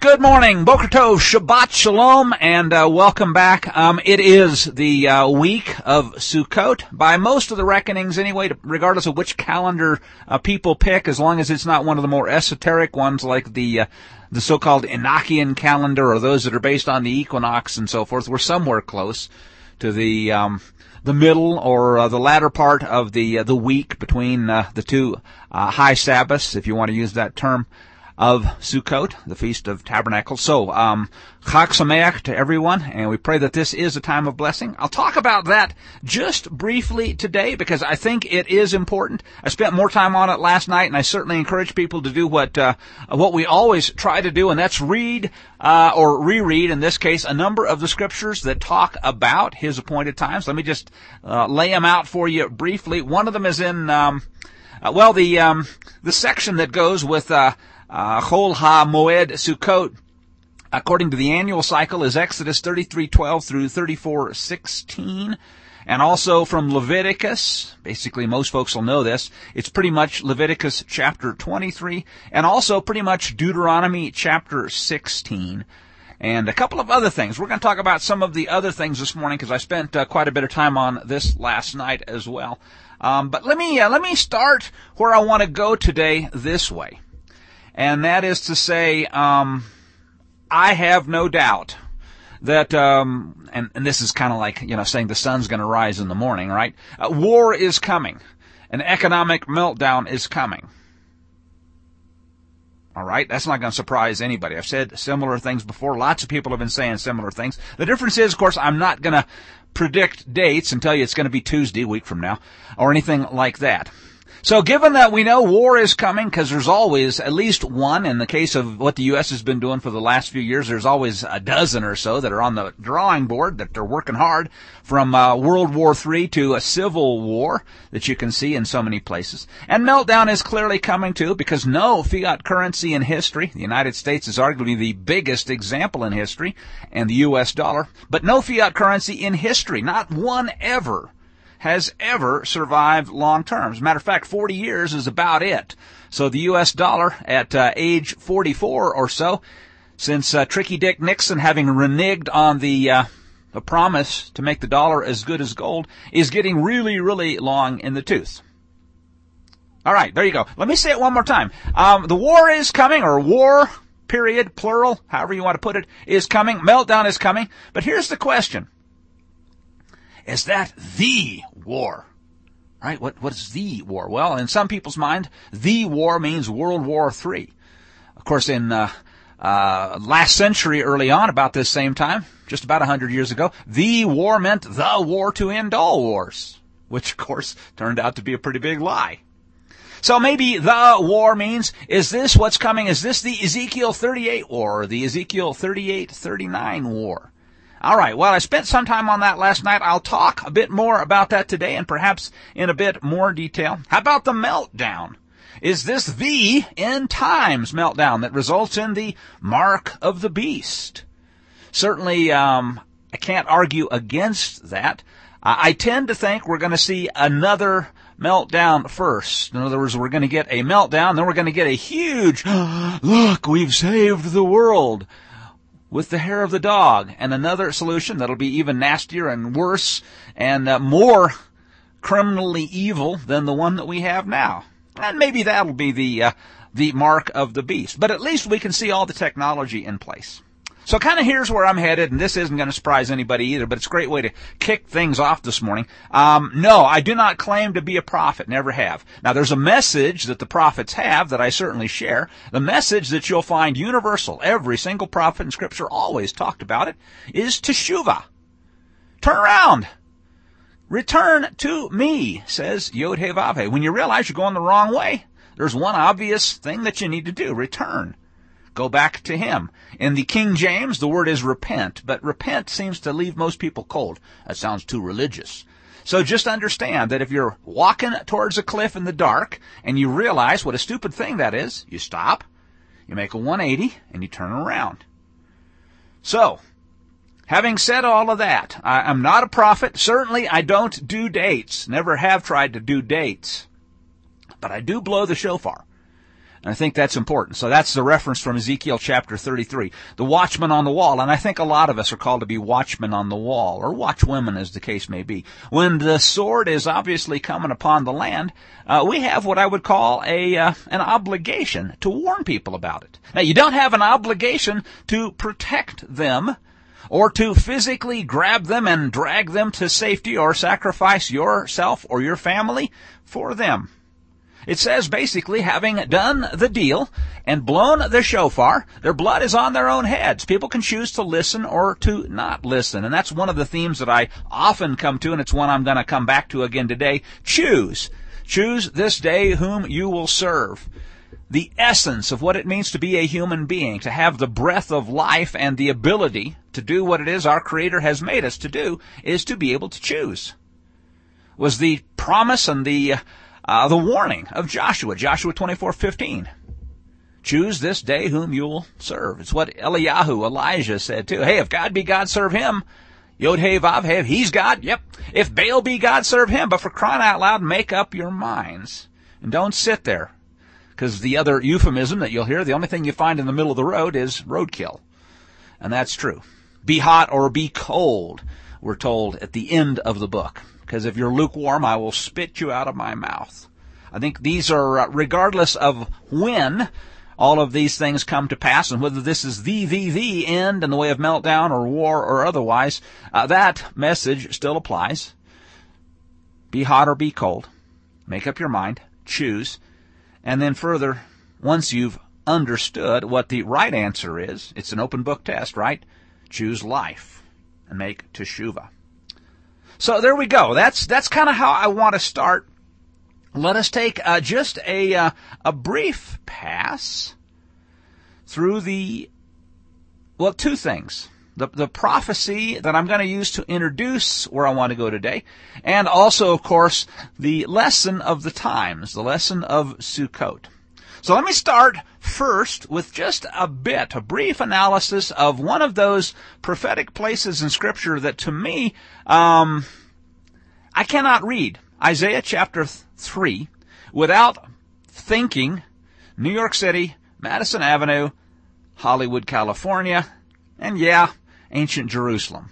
Good morning, Boker Tov, Shabbat Shalom, and welcome back. It is the week of Sukkot, by most of the reckonings anyway, regardless of which calendar people pick, as long as it's not one of the more esoteric ones like the so-called Enochian calendar or those that are based on the equinox and so forth. We're somewhere close to the middle or the latter part of the week between the two high Sabbaths, if you want to use that term, of Sukkot, the Feast of Tabernacles. So, Chag Sameach to everyone, and we pray that this is a time of blessing. I'll talk about that just briefly today because I think it is important. I spent more time on it last night, and I certainly encourage people to do what we always try to do, and that's read or reread, in this case, a number of the scriptures that talk about His appointed times. Let me just lay them out for you briefly. One of them is in the section that goes with Chol HaMoed Sukkot, according to the annual cycle, is Exodus 33:12 through 34:16, and also from Leviticus. Basically, most folks will know this. It's pretty much Leviticus chapter 23, and also pretty much Deuteronomy chapter 16. And a couple of other things. We're going to talk about some of the other things this morning because I spent quite a bit of time on this last night as well. But let me start where I want to go today this way. And that is to say, I have no doubt that, and this is kind of like, saying the sun's going to rise in the morning, right? War is coming. An economic meltdown is coming. All right? That's not going to surprise anybody. I've said similar things before. Lots of people have been saying similar things. The difference is, of course, I'm not going to predict dates and tell you it's going to be Tuesday, a week from now, or anything like that. So given that we know war is coming, because there's always at least one, in the case of what the U.S. has been doing for the last few years, there's always a dozen or so that are on the drawing board, that they're working hard, from World War III to a civil war that you can see in so many places. And meltdown is clearly coming too, because no fiat currency in history, the United States is arguably the biggest example in history, and the U.S. dollar, but no fiat currency in history, not one ever, has ever survived long term. As a matter of fact, 40 years is about it. So the U.S. dollar at age 44 or so, since Tricky Dick Nixon, having reneged on the promise to make the dollar as good as gold, is getting really, really long in the tooth. All right, there you go. Let me say it one more time. The war is coming, or war, period, plural, however you want to put it, is coming. Meltdown is coming. But here's the question. Is that the war? Right? What is the war? Well, in some people's mind, the war means World War III. Of course, in last century, early on, about this same time, just about 100 years ago, the war meant the war to end all wars, which, of course, turned out to be a pretty big lie. So maybe the war means, is this what's coming? Is this the Ezekiel 38 war, or the Ezekiel 38-39 war? All right, well, I spent some time on that last night. I'll talk a bit more about that today, and perhaps in a bit more detail. How about the meltdown? Is this the end times meltdown that results in the mark of the beast? Certainly, I can't argue against that. I tend to think we're going to see another meltdown first. In other words, we're going to get a meltdown, then we're going to get a huge, look, we've saved the world, with the hair of the dog, and another solution that'll be even nastier and worse and more criminally evil than the one that we have now. And maybe that'll be the mark of the beast. But at least we can see all the technology in place. So kind of here's where I'm headed, and this isn't going to surprise anybody either, but it's a great way to kick things off this morning. No, I do not claim to be a prophet, never have. Now, there's a message that the prophets have that I certainly share. The message that you'll find universal, every single prophet in Scripture always talked about it, is teshuvah. Turn around. Return to me, says Yod-Heh-Vav-Heh. When you realize you're going the wrong way, there's one obvious thing that you need to do. Return. Go back to Him. In the King James, the word is repent, but repent seems to leave most people cold. That sounds too religious. So just understand that if you're walking towards a cliff in the dark and you realize what a stupid thing that is, you stop, you make a 180, and you turn around. So, having said all of that, I'm not a prophet. Certainly I don't do dates. Never have tried to do dates. But I do blow the shofar. And I think that's important. So that's the reference from Ezekiel chapter 33. The watchman on the wall. And I think a lot of us are called to be watchmen on the wall, or watchwomen as the case may be. When the sword is obviously coming upon the land, we have what I would call an obligation to warn people about it. Now, you don't have an obligation to protect them, or to physically grab them and drag them to safety, or sacrifice yourself or your family for them. It says basically, having done the deal and blown the shofar, their blood is on their own heads. People can choose to listen or to not listen. And that's one of the themes that I often come to, and it's one I'm going to come back to again today. Choose. Choose this day whom you will serve. The essence of what it means to be a human being, to have the breath of life and the ability to do what it is our Creator has made us to do, is to be able to choose. Was the promise and the warning of Joshua 24:15. Choose this day whom you'll serve. It's what Elijah said too. Hey, if God be God, serve him. Yod He Vav He, he's God. Yep. If Baal be God, serve him. But for crying out loud, make up your minds. And don't sit there. Because the other euphemism that you'll hear, the only thing you find in the middle of the road is roadkill. And that's true. Be hot or be cold, we're told at the end of the book. Because if you're lukewarm, I will spit you out of my mouth. I think these are, regardless of when all of these things come to pass, and whether this is the end in the way of meltdown or war or otherwise, that message still applies. Be hot or be cold. Make up your mind. Choose. And then further, once you've understood what the right answer is, it's an open book test, right? Choose life and make teshuvah. So there we go. That's kind of how I want to start. Let us take just a brief pass through two things. The prophecy that I'm going to use to introduce where I want to go today, and also, of course, the lesson of the times, the lesson of Sukkot. So let me start first with just a brief analysis of one of those prophetic places in Scripture that to me, I cannot read Isaiah chapter 3 without thinking New York City, Madison Avenue, Hollywood, California, and ancient Jerusalem.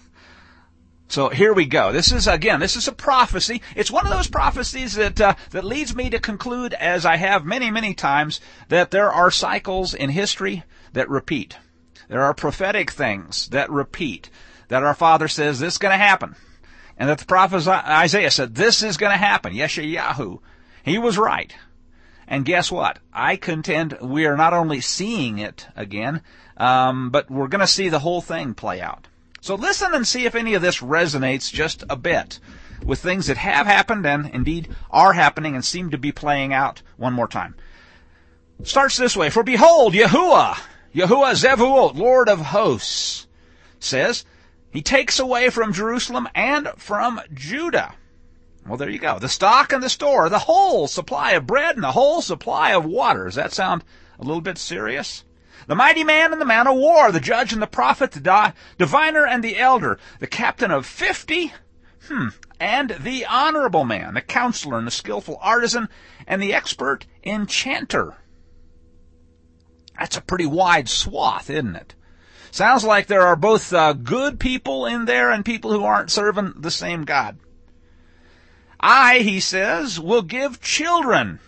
So here we go. This is a prophecy. It's one of those prophecies that leads me to conclude, as I have many, many times, that there are cycles in history that repeat. There are prophetic things that repeat. That our Father says this is going to happen. And that the prophet Isaiah said this is going to happen. Yeshayahu. He was right. And guess what? I contend we are not only seeing it again, but we're going to see the whole thing play out. So listen and see if any of this resonates just a bit with things that have happened and indeed are happening and seem to be playing out one more time. Starts this way. For behold, Yahuwah Zevuot, Lord of hosts, says, he takes away from Jerusalem and from Judah. Well, there you go. The stock and the store, the whole supply of bread and the whole supply of water. Does that sound a little bit serious? The mighty man and the man of war, the judge and the prophet, the diviner and the elder, the captain of 50, and the honorable man, the counselor and the skillful artisan, and the expert enchanter. That's a pretty wide swath, isn't it? Sounds like there are both good people in there and people who aren't serving the same God. I, he says, will give children.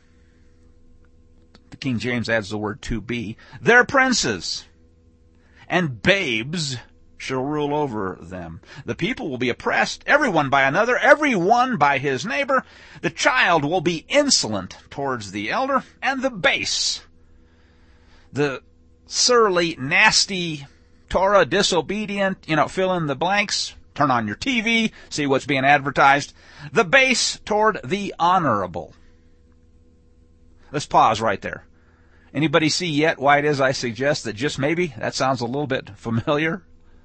The King James adds the word to be. Their princes. And babes shall rule over them. The people will be oppressed, everyone by another, everyone by his neighbor. The child will be insolent towards the elder, and the base, the surly, nasty, Torah disobedient, fill in the blanks, turn on your TV, see what's being advertised. The base toward the honorable. Let's pause right there. Anybody see yet why it is I suggest that just maybe that sounds a little bit familiar?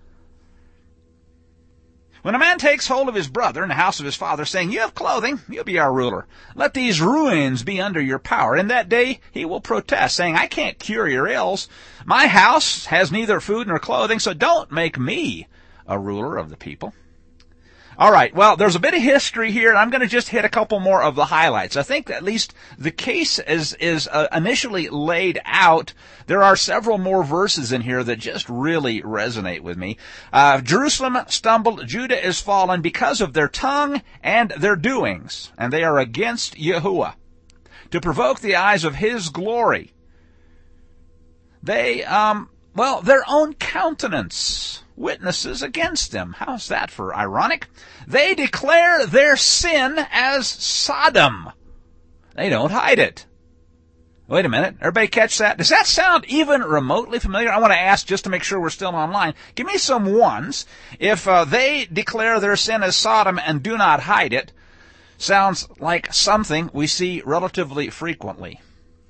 When a man takes hold of his brother in the house of his father, saying, you have clothing, you'll be our ruler. Let these ruins be under your power. In that day he will protest, saying, I can't cure your ills. My house has neither food nor clothing, so don't make me a ruler of the people. All right, well, there's a bit of history here, and I'm going to just hit a couple more of the highlights. I think at least the case is initially laid out. There are several more verses in here that just really resonate with me. Jerusalem stumbled, Judah is fallen because of their tongue and their doings, and they are against Yahuwah, to provoke the eyes of his glory. They, their own countenance witnesses against them. How's that for ironic? They declare their sin as Sodom. They don't hide it. Wait a minute. Everybody catch that? Does that sound even remotely familiar? I want to ask just to make sure we're still online. Give me some ones. If they declare their sin as Sodom and do not hide it, sounds like something we see relatively frequently.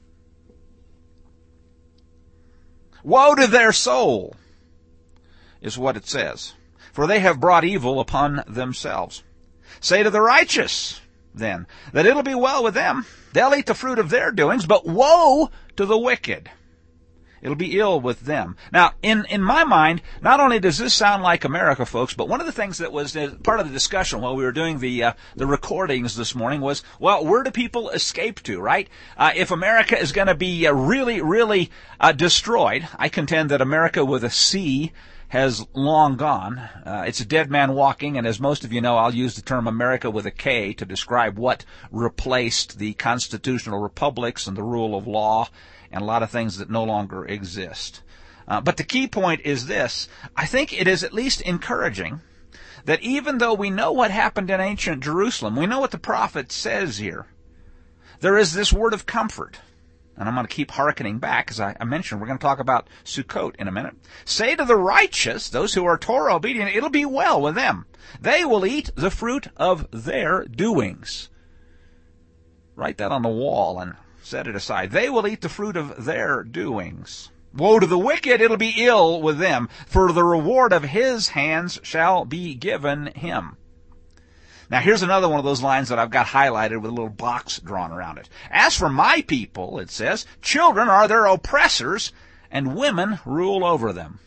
Woe to their soul, is what it says, for they have brought evil upon themselves. Say to the righteous, then, that it'll be well with them. They'll eat the fruit of their doings, but woe to the wicked. It'll be ill with them. Now, in my mind, not only does this sound like America, folks, but one of the things that was part of the discussion while we were doing the recordings this morning was, well, where do people escape to, right? If America is going to be really, really destroyed, I contend that America with a C has long gone. It's a dead man walking, and as most of you know, I'll use the term America with a K to describe what replaced the constitutional republics and the rule of law and a lot of things that no longer exist. But the key point is this. I think it is at least encouraging that even though we know what happened in ancient Jerusalem, we know what the prophet says here, there is this word of comfort. And I'm going to keep hearkening back, as I mentioned, we're going to talk about Sukkot in a minute. Say to the righteous, those who are Torah obedient, it'll be well with them. They will eat the fruit of their doings. Write that on the wall and set it aside. They will eat the fruit of their doings. Woe to the wicked, it'll be ill with them, for the reward of his hands shall be given him. Now, here's another one of those lines that I've got highlighted with a little box drawn around it. As for my people, it says, children are their oppressors, and women rule over them.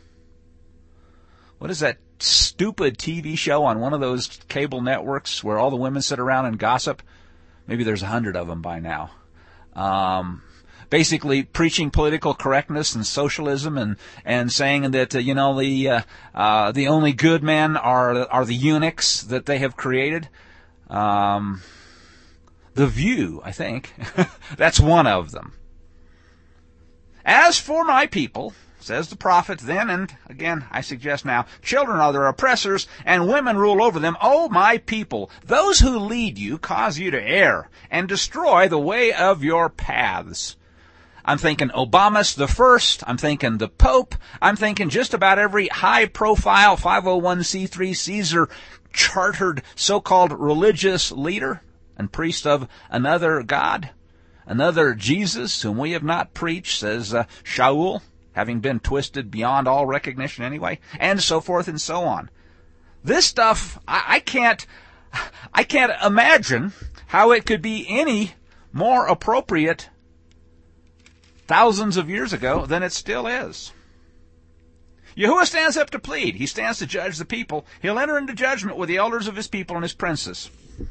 What is that stupid TV show on one of those cable networks where all the women sit around and gossip? Maybe there's 100 of them by now. Basically preaching political correctness and socialism and saying that, the only good men are the eunuchs that they have created. The View, I think. That's one of them. As for my people, says the prophet then, and again, I suggest now, children are their oppressors, and women rule over them. O my people, those who lead you cause you to err, and destroy the way of your paths. I'm thinking Obama's the first. I'm thinking the Pope. I'm thinking just about every high-profile 501c3 Caesar chartered so-called religious leader and priest of another God, another Jesus, whom we have not preached, says Shaul, having been twisted beyond all recognition anyway, and so forth and so on. This stuff, I can't imagine how it could be any more appropriate thousands of years ago than it still is. Yahuwah stands up to plead. He stands to judge the people. He'll enter into judgment with the elders of his people and his princes.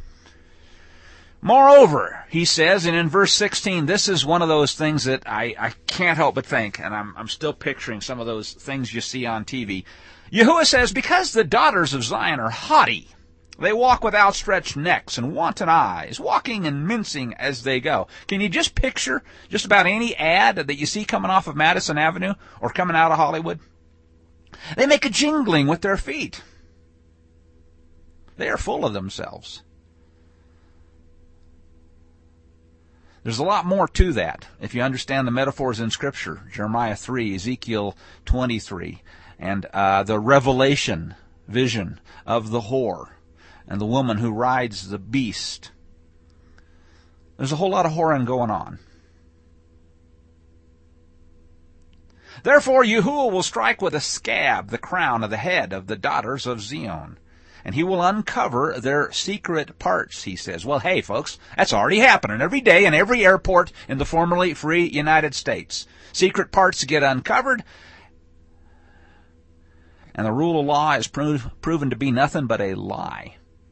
Moreover, he says, and in verse 16, this is one of those things that I can't help but think, and I'm still picturing some of those things you see on TV. Yahuwah says, because the daughters of Zion are haughty, they walk with outstretched necks and wanton eyes, walking and mincing as they go. Can you just picture just about any ad that you see coming off of Madison Avenue or coming out of Hollywood? They make a jingling with their feet. They are full of themselves. There's a lot more to that if you understand the metaphors in Scripture. Jeremiah 3, Ezekiel 23, and the Revelation vision of the whore and the woman who rides the beast. There's a whole lot of whoring going on. Therefore Yahuwah will strike with a scab the crown of the head of the daughters of Zion, and he will uncover their secret parts, he says. Well, hey, folks, that's already happening every day in every airport in the formerly free United States. Secret parts get uncovered, and the rule of law is proven to be nothing but a lie.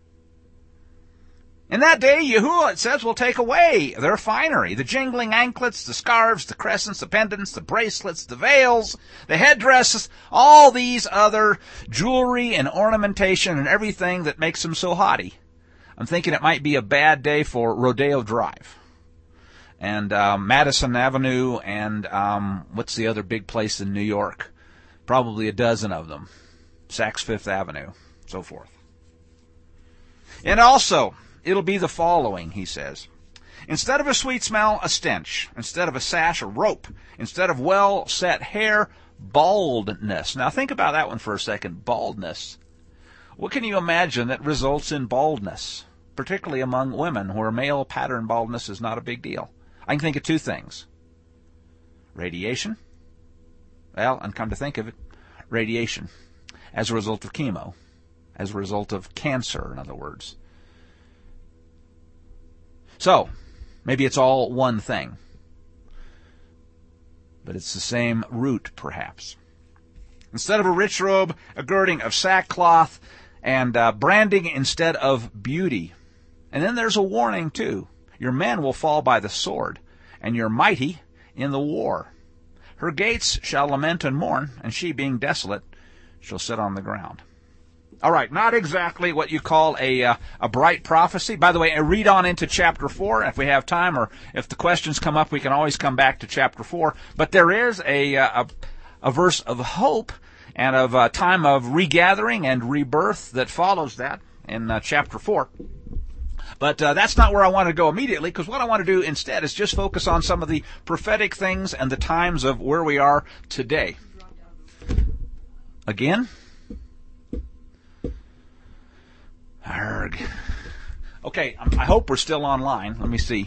In that day, Yahuwah, it says, will take away their finery, the jingling anklets, the scarves, the crescents, the pendants, the bracelets, the veils, the headdresses, all these other jewelry and ornamentation and everything that makes them so haughty. I'm thinking it might be a bad day for Rodeo Drive and Madison Avenue and what's the other big place in New York? Probably a dozen of them. Saks Fifth Avenue, so forth. And also, it'll be the following, he says. Instead of a sweet smell, a stench. Instead of a sash, a rope. Instead of well-set hair, baldness. Now think about that one for a second, baldness. What can you imagine that results in baldness, particularly among women, where male pattern baldness is not a big deal? I can think of two things. Radiation. Well, and come to think of it, radiation as a result of chemo, as a result of cancer, in other words. So, maybe it's all one thing, but it's the same root, perhaps. Instead of a rich robe, a girding of sackcloth, and branding instead of beauty. And then there's a warning, too. Your men will fall by the sword, and your mighty in the war. Her gates shall lament and mourn, and she, being desolate, shall sit on the ground. All right, not exactly what you call a bright prophecy. By the way, read on into chapter 4 if we have time, or if the questions come up, we can always come back to chapter 4. But there is a verse of hope and of a time of regathering and rebirth that follows that in chapter 4. But that's not where I want to go immediately, because what I want to do instead is just focus on some of the prophetic things and the times of where we are today. Again? Arrgh. Okay, I hope we're still online. Let me see.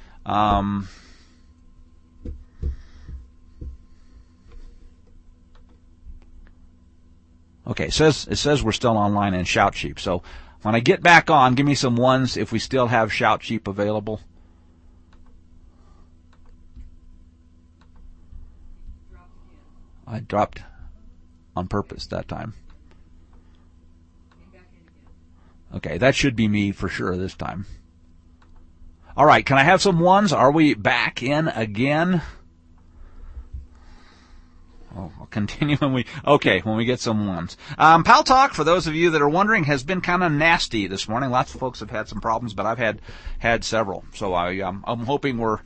Okay, it says we're still online in Shout Sheep. So when I get back on, give me some ones if we still have Shout Sheep available. I dropped on purpose that time. Okay, that should be me for sure this time. All right, can I have some ones? Are we back in again? Oh, I'll continue when we get some ones. Pal Talk, for those of you that are wondering, has been kind of nasty this morning. Lots of folks have had some problems, but I've had several. So I'm hoping we're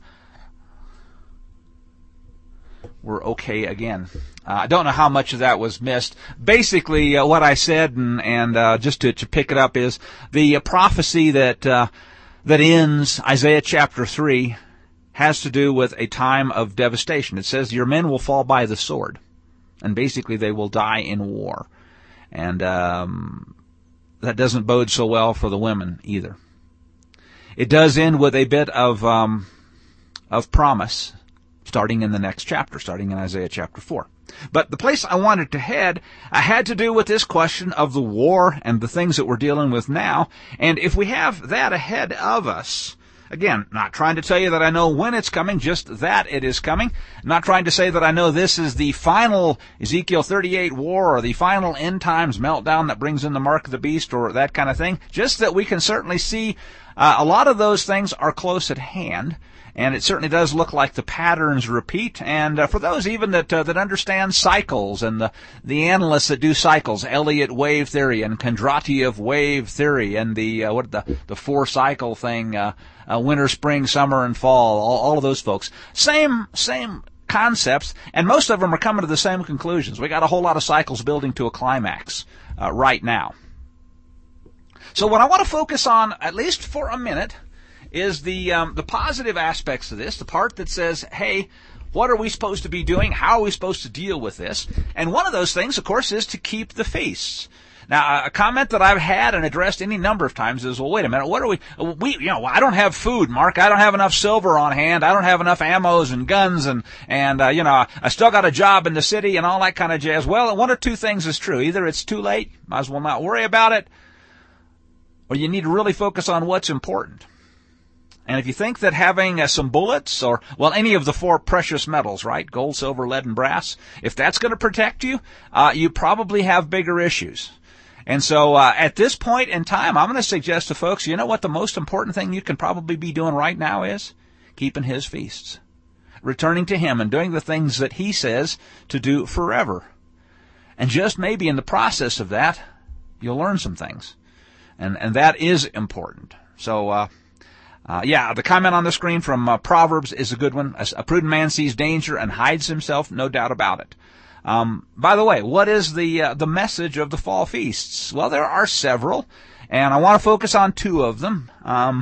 okay again. I don't know how much of that was missed. Basically, what I said, and just to pick it up, is the prophecy that ends Isaiah chapter 3 has to do with a time of devastation. It says your men will fall by the sword, and basically they will die in war. And that doesn't bode so well for the women either. It does end with a bit of promise, starting in the next chapter, starting in Isaiah chapter 4. But the place I wanted to head had to do with this question of the war and the things that we're dealing with now. And if we have that ahead of us, again, not trying to tell you that I know when it's coming, just that it is coming. Not trying to say that I know this is the final Ezekiel 38 war or the final end times meltdown that brings in the mark of the beast or that kind of thing. Just that we can certainly see a lot of those things are close at hand. And it certainly does look like the patterns repeat. And for those even that understand cycles and the analysts that do cycles, Elliott wave theory and Kondratiev wave theory and the 4-cycle thing, winter, spring, summer, and fall, all of those folks, same concepts, and most of them are coming to the same conclusions. We got a whole lot of cycles building to a climax right now. So what I want to focus on, at least for a minute, is the positive aspects of this, the part that says, hey, what are we supposed to be doing? How are we supposed to deal with this? And one of those things, of course, is to keep the feasts. Now, a comment that I've had and addressed any number of times is, well, wait a minute, what are we, I don't have food, Mark. I don't have enough silver on hand. I don't have enough ammos and guns and I still got a job in the city and all that kind of jazz. Well, one or two things is true. Either it's too late, might as well not worry about it, or you need to really focus on what's important. And if you think that having some bullets or, any of the 4 precious metals, right, gold, silver, lead, and brass, if that's going to protect you, you probably have bigger issues. And so at this point in time, I'm going to suggest to folks, you know what the most important thing you can probably be doing right now is? Keeping his feasts. Returning to him and doing the things that he says to do forever. And just maybe in the process of that, you'll learn some things. And that is important. So, the comment on the screen from Proverbs is a good one. A prudent man sees danger and hides himself, no doubt about it. By the way, what is the message of the fall feasts? Well, there are several, and I want to focus on two of them.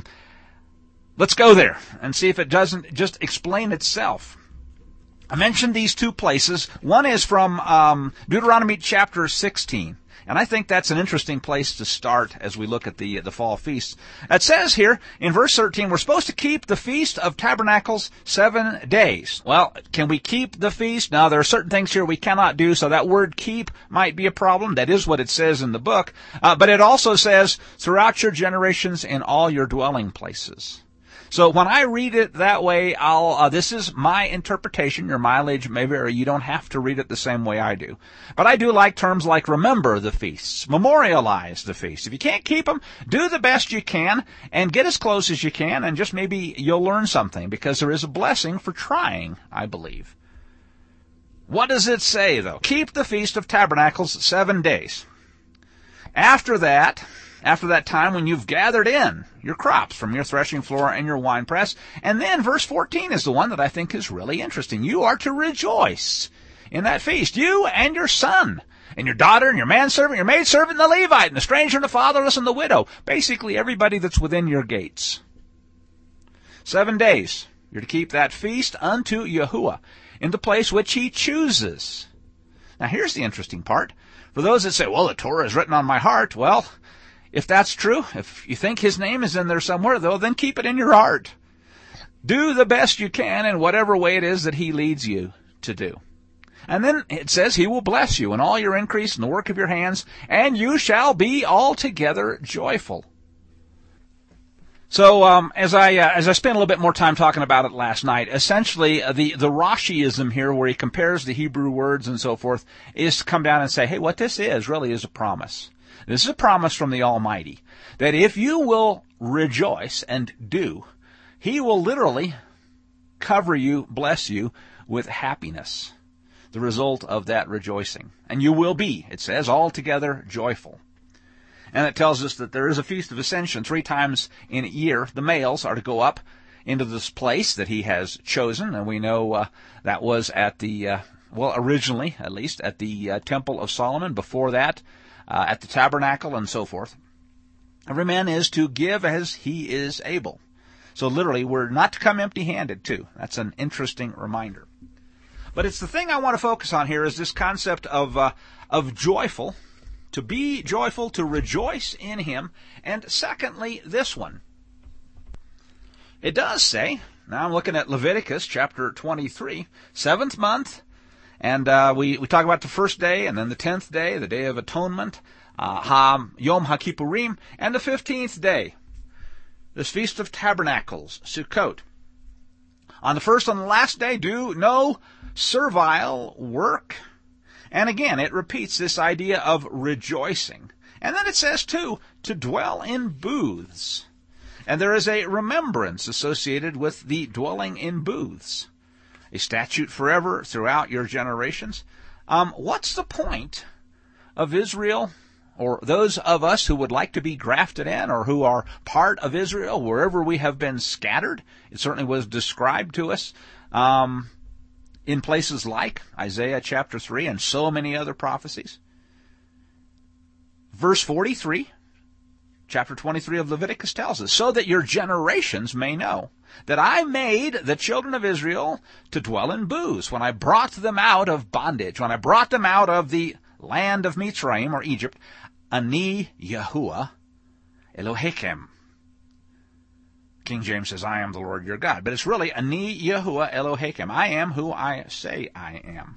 Let's go there and see if it doesn't just explain itself. I mentioned these two places. One is from Deuteronomy chapter 16. And I think that's an interesting place to start as we look at the fall feasts. It says here in verse 13, we're supposed to keep the Feast of Tabernacles 7 days. Well, can we keep the feast? Now, there are certain things here we cannot do, so that word keep might be a problem. That is what it says in the book. But it also says, throughout your generations in all your dwelling places. So when I read it that way, this is my interpretation. Your mileage may vary. You don't have to read it the same way I do. But I do like terms like remember the feasts, memorialize the feasts. If you can't keep them, do the best you can and get as close as you can, and just maybe you'll learn something, because there is a blessing for trying, I believe. What does it say, though? Keep the Feast of Tabernacles 7 days. After that time when you've gathered in your crops from your threshing floor and your winepress. And then verse 14 is the one that I think is really interesting. You are to rejoice in that feast, you and your son, and your daughter, and your manservant, your maidservant, and the Levite, and the stranger, and the fatherless, and the widow. Basically everybody that's within your gates. 7 days. You're to keep that feast unto Yahuwah in the place which he chooses. Now here's the interesting part. For those that say, well, the Torah is written on my heart, well, if that's true, if you think his name is in there somewhere, though, then keep it in your heart. Do the best you can in whatever way it is that he leads you to do. And then it says he will bless you in all your increase in the work of your hands, and you shall be altogether joyful. So as I spent a little bit more time talking about it last night, essentially the Rashiism here, where he compares the Hebrew words and so forth, is to come down and say, hey, what this is really is a promise. This is a promise from the Almighty that if you will rejoice and do, he will literally cover you, bless you with happiness, the result of that rejoicing. And you will be, it says, altogether joyful. And it tells us that there is a Feast of Ascension 3 times in a year. The males are to go up into this place that he has chosen, and we know that was at the, originally at least, at the Temple of Solomon. Before that, at the tabernacle and so forth. Every man is to give as he is able. So literally, we're not to come empty-handed, too. That's an interesting reminder. But it's the thing I want to focus on here is this concept of joyful, to be joyful, to rejoice in him, and secondly, this one. It does say, now I'm looking at Leviticus chapter 23, 7th month, and we talk about the first day, and then the 10th day, the Day of Atonement, Yom HaKippurim, and the 15th day, this Feast of Tabernacles, Sukkot. On the first and the last day, do no servile work. And again, it repeats this idea of rejoicing. And then it says, too, to dwell in booths. And there is a remembrance associated with the dwelling in booths. A statute forever throughout your generations. What's the point of Israel, or those of us who would like to be grafted in, or who are part of Israel wherever we have been scattered? It certainly was described to us in places like Isaiah chapter 3 and so many other prophecies. Verse 43, chapter 23 of Leviticus tells us, so that your generations may know that I made the children of Israel to dwell in booths when I brought them out of bondage, when I brought them out of the land of Mitzrayim, or Egypt. Ani Yahuwah Elohechem. King James says, I am the Lord your God. But it's really, Ani Yahuwah Elohechem. I am who I say I am.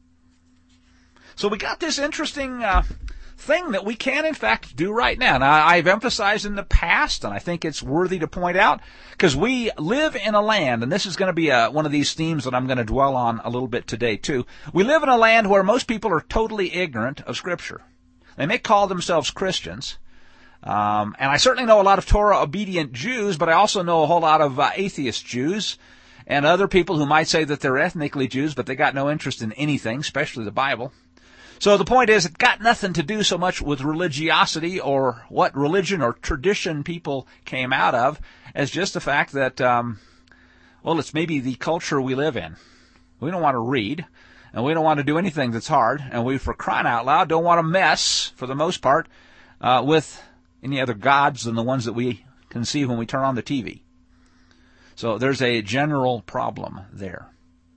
So we got this interesting thing that we can, in fact, do right now. Now, I've emphasized in the past, and I think it's worthy to point out, because we live in a land, and this is going to be one of these themes that I'm going to dwell on a little bit today, too. We live in a land where most people are totally ignorant of Scripture. They may call themselves Christians. And I certainly know a lot of Torah-obedient Jews, but I also know a whole lot of atheist Jews and other people who might say that they're ethnically Jews, but they got no interest in anything, especially the Bible. So the point is, it got nothing to do so much with religiosity or what religion or tradition people came out of as just the fact that, it's maybe the culture we live in. We don't want to read, and we don't want to do anything that's hard, and we, for crying out loud, don't want to mess, for the most part, with any other gods than the ones that we can see when we turn on the TV. So there's a general problem there.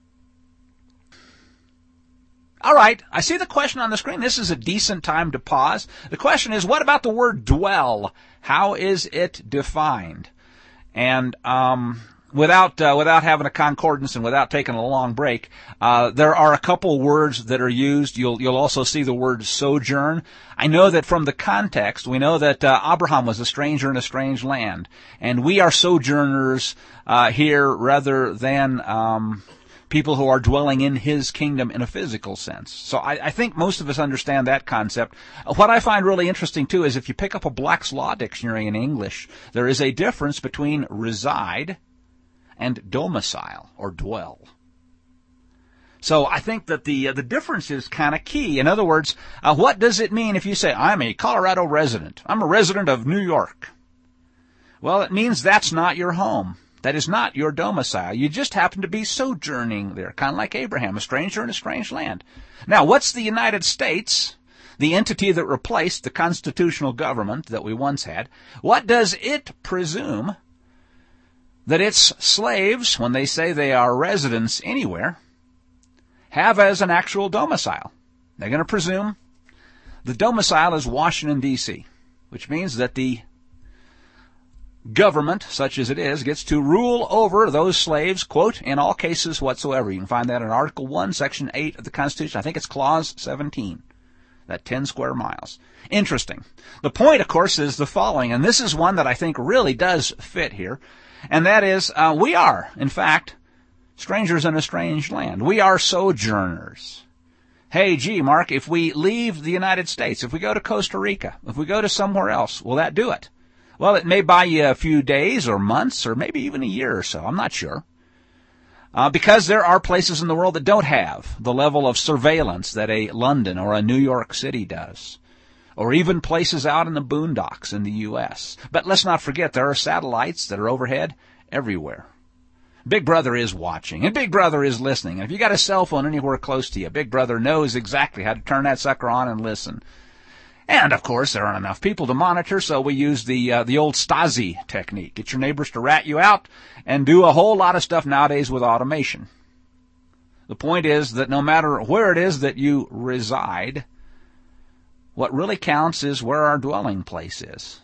All right, I see the question on the screen. This is a decent time to pause. The question is, what about the word dwell? How is it defined? And without having a concordance and without taking a long break, there are a couple words that are used. You'll also see the word sojourn. I know that from the context, we know that Abraham was a stranger in a strange land, and we are sojourners here rather than people who are dwelling in his kingdom in a physical sense. So I think most of us understand that concept. What I find really interesting, too, is if you pick up a Black's Law Dictionary in English, there is a difference between reside and domicile, or dwell. So I think that the difference is kind of key. In other words, what does it mean if you say, I'm a Colorado resident, I'm a resident of New York? Well, it means that's not your home. That is not your domicile. You just happen to be sojourning there, kind of like Abraham, a stranger in a strange land. Now, what's the United States, the entity that replaced the constitutional government that we once had? What does it presume that its slaves, when they say they are residents anywhere, have as an actual domicile? They're going to presume the domicile is Washington, D.C., which means that the government, such as it is, gets to rule over those slaves, quote, in all cases whatsoever. You can find that in Article 1, Section 8 of the Constitution. I think it's Clause 17, that 10 square miles. Interesting. The point, of course, is the following, and this is one that I think really does fit here, and that is we are, in fact, strangers in a strange land. We are sojourners. Hey, gee, Mark, if we leave the United States, if we go to Costa Rica, if we go to somewhere else, will that do it? Well, it may buy you a few days or months or maybe even a year or so. I'm not sure. Because there are places in the world that don't have the level of surveillance that a London or a New York City does, or even places out in the boondocks in the U.S. But let's not forget, there are satellites that are overhead everywhere. Big Brother is watching, and Big Brother is listening. And if you got a cell phone anywhere close to you, Big Brother knows exactly how to turn that sucker on and listen. And, of course, there aren't enough people to monitor, so we use the old Stasi technique. Get your neighbors to rat you out and do a whole lot of stuff nowadays with automation. The point is that no matter where it is that you reside, what really counts is where our dwelling place is.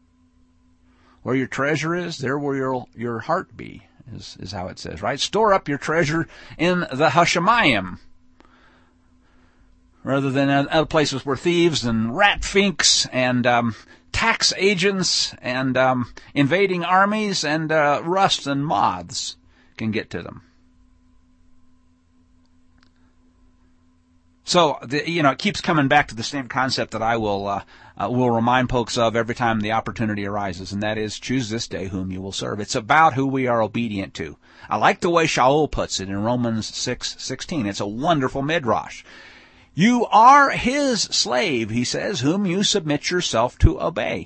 Where your treasure is, there will your heart be, is how it says, right? Store up your treasure in the Hashemayim, rather than other places where thieves and rat finks and tax agents and invading armies and rust and moths can get to them. So, it keeps coming back to the same concept that I will remind folks of every time the opportunity arises, and that is, choose this day whom you will serve. It's about who we are obedient to. I like the way Shaul puts it in Romans 6:16. It's a wonderful midrash. You are his slave, he says, whom you submit yourself to obey.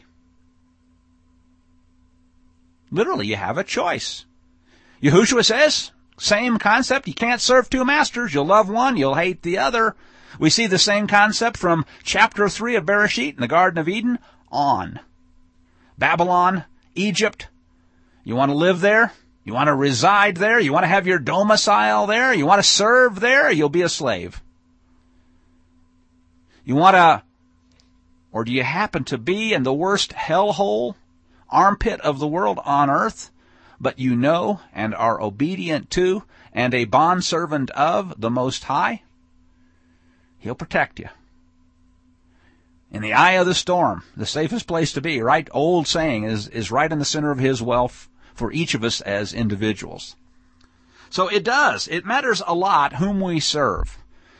Literally, you have a choice. Yahushua says, same concept, you can't serve two masters. You'll love one, you'll hate the other. We see the same concept from chapter 3 of Bereshit in the Garden of Eden on. Babylon, Egypt, you want to live there? You want to reside there? You want to have your domicile there? You want to serve there? You'll be a slave. You want to, or do you happen to be in the worst hellhole, armpit of the world on earth, but you know and are obedient to and a bondservant of the Most High? He'll protect you. In the eye of the storm, the safest place to be, right? Old saying is right in the center of his wealth for each of us as individuals. So it does. It matters a lot whom we serve.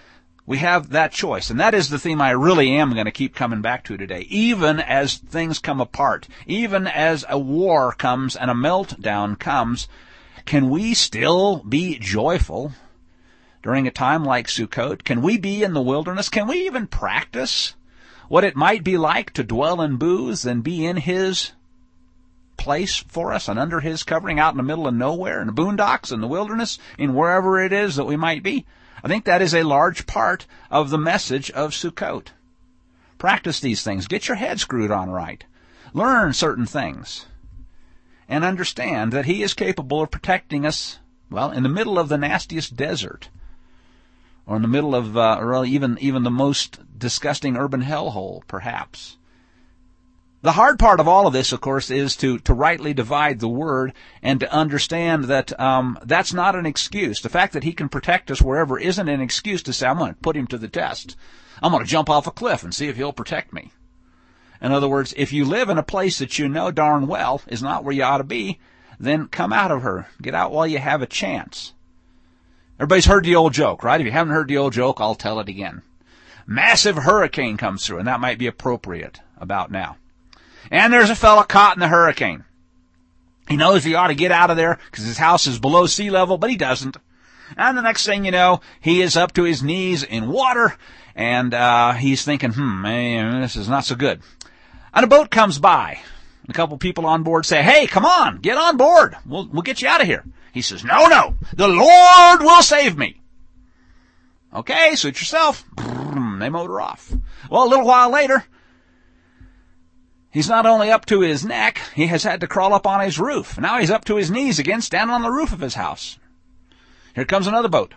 We have that choice, and that is the theme I really am going to keep coming back to today. Even as things come apart, even as a war comes and a meltdown comes, can we still be joyful during a time like Sukkot? Can we be in the wilderness? Can we even practice what it might be like to dwell in booths and be in His place for us and under His covering out in the middle of nowhere, in the boondocks, in the wilderness, in wherever it is that we might be? I think that is a large part of the message of Sukkot. Practice these things. Get your head screwed on right. Learn certain things. And understand that He is capable of protecting us, well, in the middle of the nastiest desert, or in the middle of or even the most disgusting urban hellhole, perhaps. The hard part of all of this, of course, is to rightly divide the Word and to understand that that's not an excuse. The fact that He can protect us wherever isn't an excuse to say, I'm going to put Him to the test. I'm going to jump off a cliff and see if He'll protect me. In other words, if you live in a place that you know darn well is not where you ought to be, then come out of her. Get out while you have a chance. Everybody's heard the old joke, right? If you haven't heard the old joke, I'll tell it again. Massive hurricane comes through, and that might be appropriate about now. And there's a fella caught in the hurricane. He knows he ought to get out of there because his house is below sea level, but he doesn't. And the next thing you know, he is up to his knees in water, and he's thinking, man, this is not so good. And a boat comes by. A couple people on board say, hey, come on, get on board. We'll get you out of here. He says, no, the Lord will save me. Okay, suit yourself. They motor off. Well, a little while later, he's not only up to his neck, he has had to crawl up on his roof. Now he's up to his knees again, standing on the roof of his house. Here comes another boat.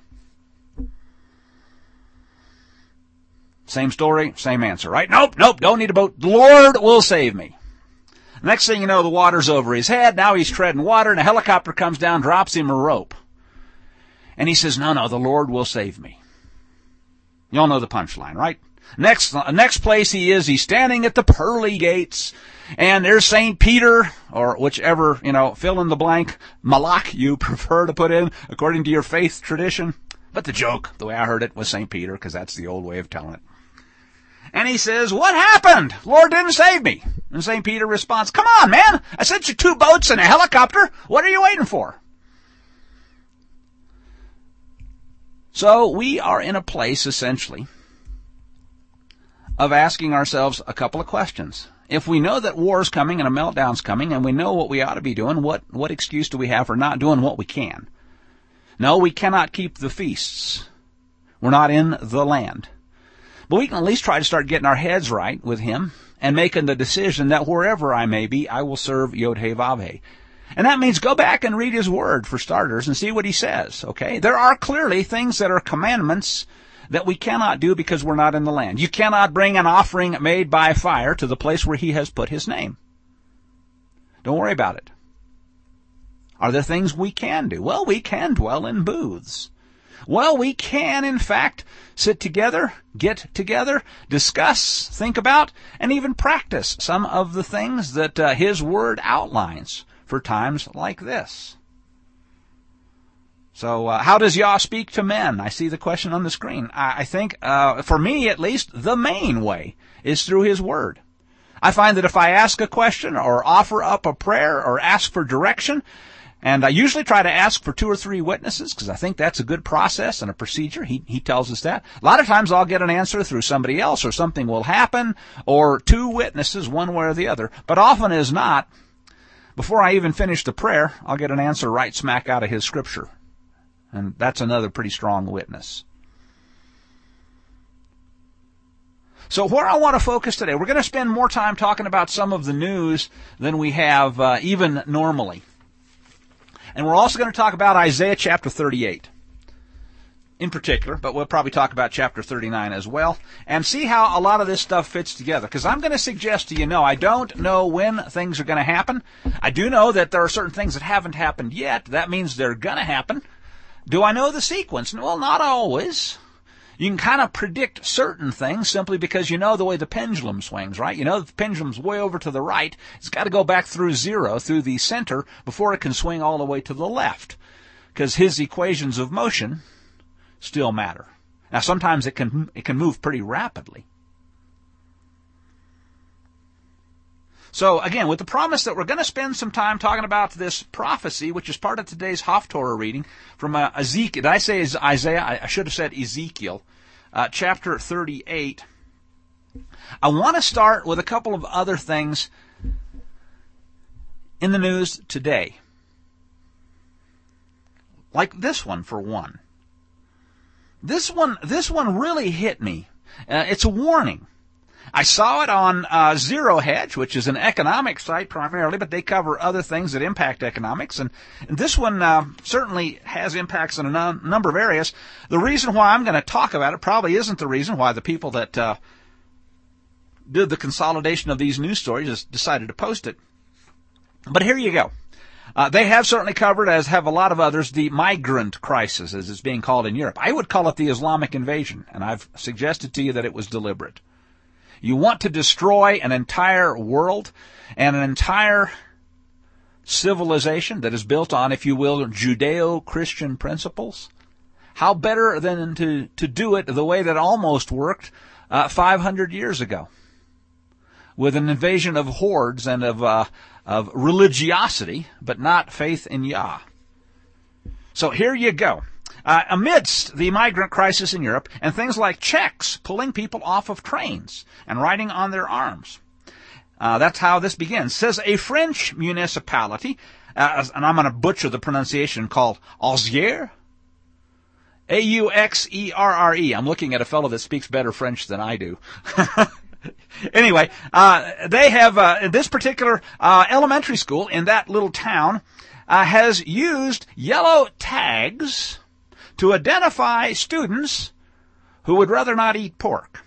Same story, same answer, right? Nope, don't need a boat. The Lord will save me. Next thing you know, the water's over his head. Now he's treading water, and a helicopter comes down, drops him a rope. And he says, no, the Lord will save me. You all know the punchline, right? Next place he's standing at the pearly gates, and there's St. Peter, or whichever, fill in the blank, Malak you prefer to put in, according to your faith tradition. But the joke, the way I heard it, was St. Peter, because that's the old way of telling it. And he says, what happened? Lord didn't save me. And St. Peter responds, come on, man, I sent you 2 boats and a helicopter. What are you waiting for? So we are in a place, essentially, of asking ourselves a couple of questions. If we know that war is coming and a meltdown's coming, and we know what we ought to be doing, what excuse do we have for not doing what we can? No, we cannot keep the feasts. We're not in the land. But we can at least try to start getting our heads right with Him and making the decision that wherever I may be, I will serve Yod-Heh-Vav-Heh. And that means go back and read His Word, for starters, and see what He says, okay? There are clearly things that are commandments that we cannot do because we're not in the land. You cannot bring an offering made by fire to the place where He has put His name. Don't worry about it. Are there things we can do? Well, we can dwell in booths. Well, we can, in fact, sit together, get together, discuss, think about, and even practice some of the things that His Word outlines for times like this. So how does Yah speak to men? I see the question on the screen. I think, for me at least, the main way is through His Word. I find that if I ask a question or offer up a prayer or ask for direction, and I usually try to ask for 2 or 3 witnesses because I think that's a good process and a procedure. He tells us that. A lot of times I'll get an answer through somebody else, or something will happen, or 2 witnesses, one way or the other. But often as not, before I even finish the prayer, I'll get an answer right smack out of His Scripture. And that's another pretty strong witness. So where I want to focus today, we're going to spend more time talking about some of the news than we have even normally. And we're also going to talk about Isaiah chapter 38 in particular, but we'll probably talk about chapter 39 as well, and see how a lot of this stuff fits together. Because I'm going to suggest to you, I don't know when things are going to happen. I do know that there are certain things that haven't happened yet. That means they're going to happen. Do I know the sequence? Well, not always. You can kind of predict certain things simply because you know the way the pendulum swings, right? You know if the pendulum's way over to the right, it's got to go back through 0, through the center, before it can swing all the way to the left. Because His equations of motion still matter. Now, sometimes it can move pretty rapidly. So, again, with the promise that we're going to spend some time talking about this prophecy, which is part of today's Haftorah reading from Ezekiel. Did I say Isaiah? I should have said Ezekiel, chapter 38. I want to start with a couple of other things in the news today. Like this one, for one. This one really hit me. It's a warning. I saw it on Zero Hedge, which is an economic site primarily, but they cover other things that impact economics. And this one certainly has impacts in a number of areas. The reason why I'm going to talk about it probably isn't the reason why the people that did the consolidation of these news stories just decided to post it. But here you go. They have certainly covered, as have a lot of others, the migrant crisis, as it's being called in Europe. I would call it the Islamic invasion, and I've suggested to you that it was deliberate. You want to destroy an entire world and an entire civilization that is built on, if you will, Judeo-Christian principles? How better than to do it the way that almost worked 500 years ago, with an invasion of hordes and of religiosity, but not faith in Yah. So here you go. Amidst the migrant crisis in Europe and things like Czechs pulling people off of trains and riding on their arms. That's how this begins. It says a French municipality, and I'm going to butcher the pronunciation, called Auxerre. Auxerre. I'm looking at a fellow that speaks better French than I do. Anyway, they have this particular elementary school in that little town has used yellow tags to identify students who would rather not eat pork.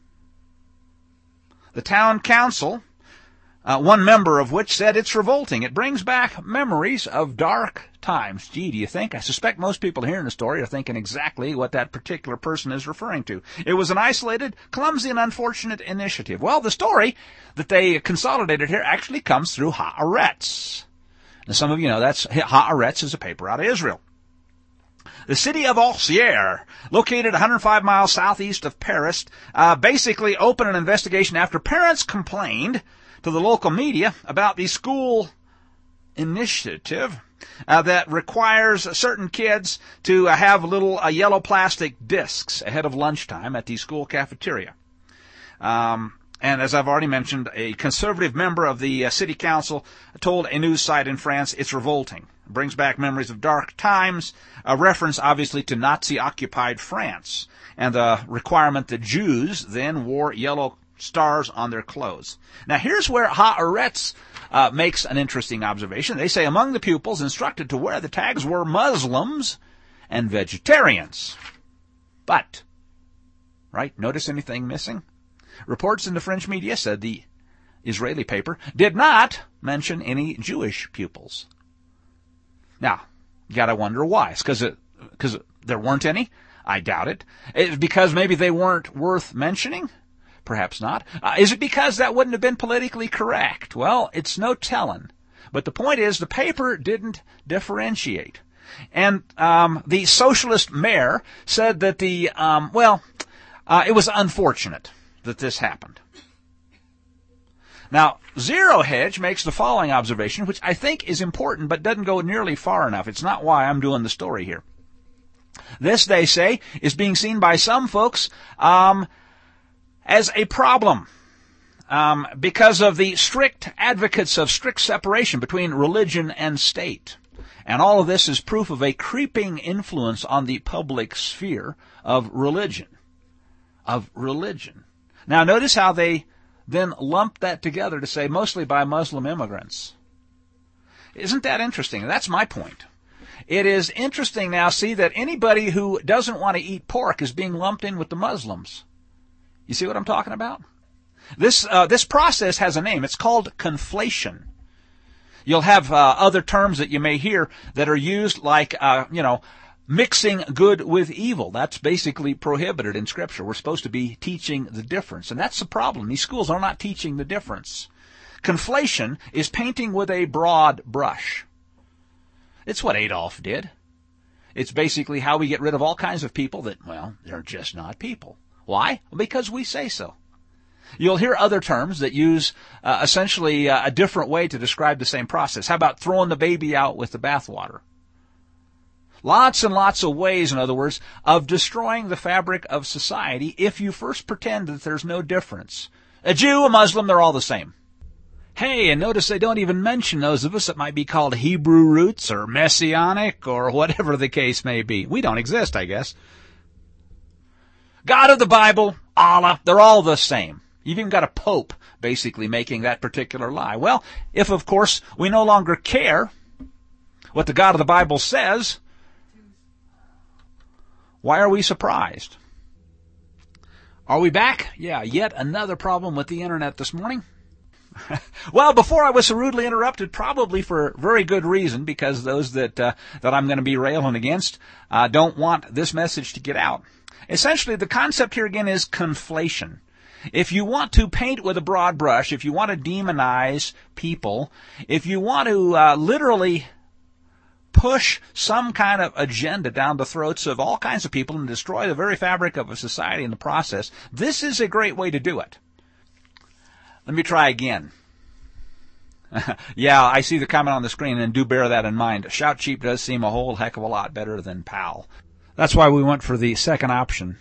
The town council, one member of which said it's revolting. It brings back memories of dark times. Gee, do you think? I suspect most people hearing the story are thinking exactly what that particular person is referring to. It was an isolated, clumsy, and unfortunate initiative. Well, the story that they consolidated here actually comes through Haaretz. Now, some of you know Haaretz is a paper out of Israel. The city of Auxerre, located 105 miles southeast of Paris, basically opened an investigation after parents complained to the local media about the school initiative that requires certain kids to have little yellow plastic discs ahead of lunchtime at the school cafeteria. And as I've already mentioned, a conservative member of the city council told a news site in France it's revolting. It brings back memories of dark times, a reference obviously to Nazi-occupied France, and the requirement that Jews then wore yellow stars on their clothes. Now here's where Haaretz makes an interesting observation. They say among the pupils instructed to wear the tags were Muslims and vegetarians. But, right, notice anything missing? Reports in the French media said the Israeli paper did not mention any Jewish pupils. Now, you gotta wonder why. It's because there weren't any? I doubt it. It's because maybe they weren't worth mentioning? Perhaps not. Is it because that wouldn't have been politically correct? Well, it's no telling. But the point is, the paper didn't differentiate. And the socialist mayor said that it was unfortunate that this happened. Now, Zero Hedge makes the following observation, which I think is important, but doesn't go nearly far enough. It's not why I'm doing the story here. This, they say, is being seen by some folks as a problem because of the strict advocates of strict separation between religion and state. And all of this is proof of a creeping influence on the public sphere of religion. Now, notice how they then lump that together to say mostly by Muslim immigrants. Isn't that interesting? That's my point. It is interesting now, see, that anybody who doesn't want to eat pork is being lumped in with the Muslims. You see what I'm talking about? This process has a name. It's called conflation. You'll have other terms that you may hear that are used like, mixing good with evil. That's basically prohibited in Scripture. We're supposed to be teaching the difference. And that's the problem. These schools are not teaching the difference. Conflation is painting with a broad brush. It's what Adolf did. It's basically how we get rid of all kinds of people that, well, they're just not people. Why? Because we say so. You'll hear other terms that use essentially a different way to describe the same process. How about throwing the baby out with the bathwater? Lots and lots of ways, in other words, of destroying the fabric of society if you first pretend that there's no difference. A Jew, a Muslim, they're all the same. Hey, and notice they don't even mention those of us that might be called Hebrew roots or Messianic or whatever the case may be. We don't exist, I guess. God of the Bible, Allah, they're all the same. You've even got a pope basically making that particular lie. Well, if, of course, we no longer care what the God of the Bible says, why are we surprised? Are we back? Yeah, yet another problem with the internet this morning. Well, before I was so rudely interrupted, probably for very good reason, because those that I'm going to be railing against don't want this message to get out. Essentially, the concept here again is conflation. If you want to paint with a broad brush, if you want to demonize people, if you want to literally push some kind of agenda down the throats of all kinds of people and destroy the very fabric of a society in the process, this is a great way to do it. Let me try again. Yeah, I see the comment on the screen, and do bear that in mind. Shout Cheap does seem a whole heck of a lot better than PAL. That's why we went for the second option.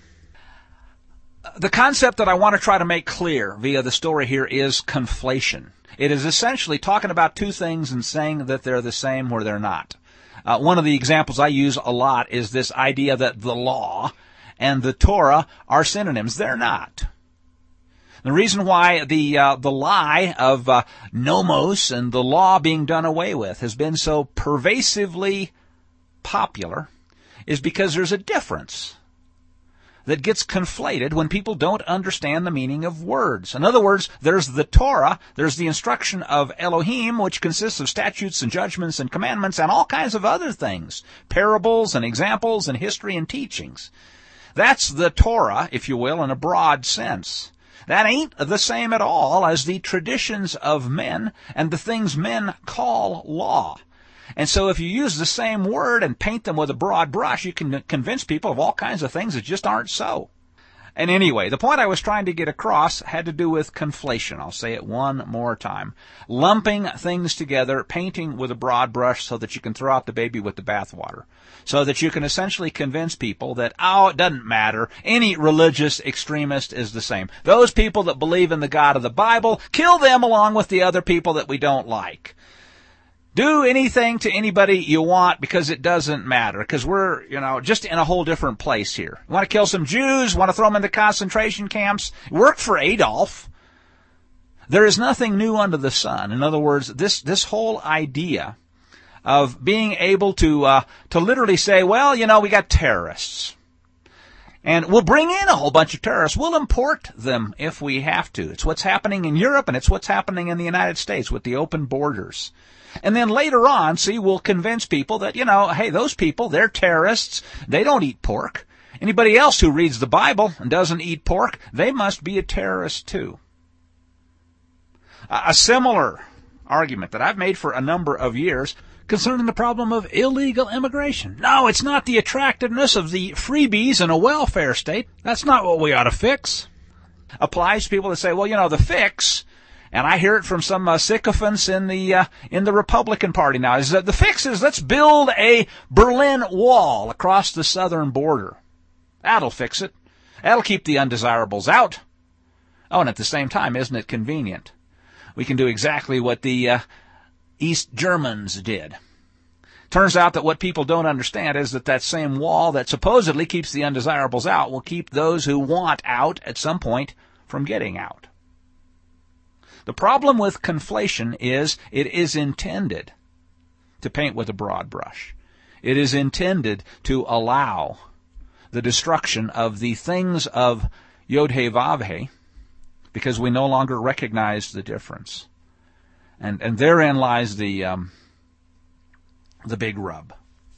The concept that I want to try to make clear via the story here is conflation. It is essentially talking about two things and saying that they're the same where they're not. One of the examples I use a lot is this idea that the law and the Torah are synonyms. They're not. The reason why the lie of nomos and the law being done away with has been so pervasively popular is because there's a difference that gets conflated when people don't understand the meaning of words. In other words, there's the Torah, there's the instruction of Elohim, which consists of statutes and judgments and commandments and all kinds of other things, parables and examples and history and teachings. That's the Torah, if you will, in a broad sense. That ain't the same at all as the traditions of men and the things men call law. And so if you use the same word and paint them with a broad brush, you can convince people of all kinds of things that just aren't so. And anyway, the point I was trying to get across had to do with conflation. I'll say it one more time. Lumping things together, painting with a broad brush so that you can throw out the baby with the bathwater. So that you can essentially convince people that, oh, it doesn't matter. Any religious extremist is the same. Those people that believe in the God of the Bible, kill them along with the other people that we don't like. Do anything to anybody you want because it doesn't matter. Because we're, just in a whole different place here. You want to kill some Jews? Want to throw them into concentration camps? It worked for Adolf. There is nothing new under the sun. In other words, this whole idea of being able to literally say, well, we got terrorists. And we'll bring in a whole bunch of terrorists. We'll import them if we have to. It's what's happening in Europe and it's what's happening in the United States with the open borders. And then later on, we'll convince people that, hey, those people, they're terrorists. They don't eat pork. Anybody else who reads the Bible and doesn't eat pork, they must be a terrorist too. A similar argument that I've made for a number of years concerning the problem of illegal immigration. No, it's not the attractiveness of the freebies in a welfare state. That's not what we ought to fix. Applies to people that say, well, the fix, and I hear it from some sycophants in the Republican Party now, is that the fix is let's build a Berlin Wall across the southern border. That'll fix it. That'll keep the undesirables out. Oh, and at the same time, isn't it convenient? We can do exactly what the East Germans did. Turns out that what people don't understand is that same wall that supposedly keeps the undesirables out will keep those who want out at some point from getting out. The problem with conflation is it is intended to paint with a broad brush. It is intended to allow the destruction of the things of Yod-Heh Vav-Heh because we no longer recognize the difference. And therein lies the big rub.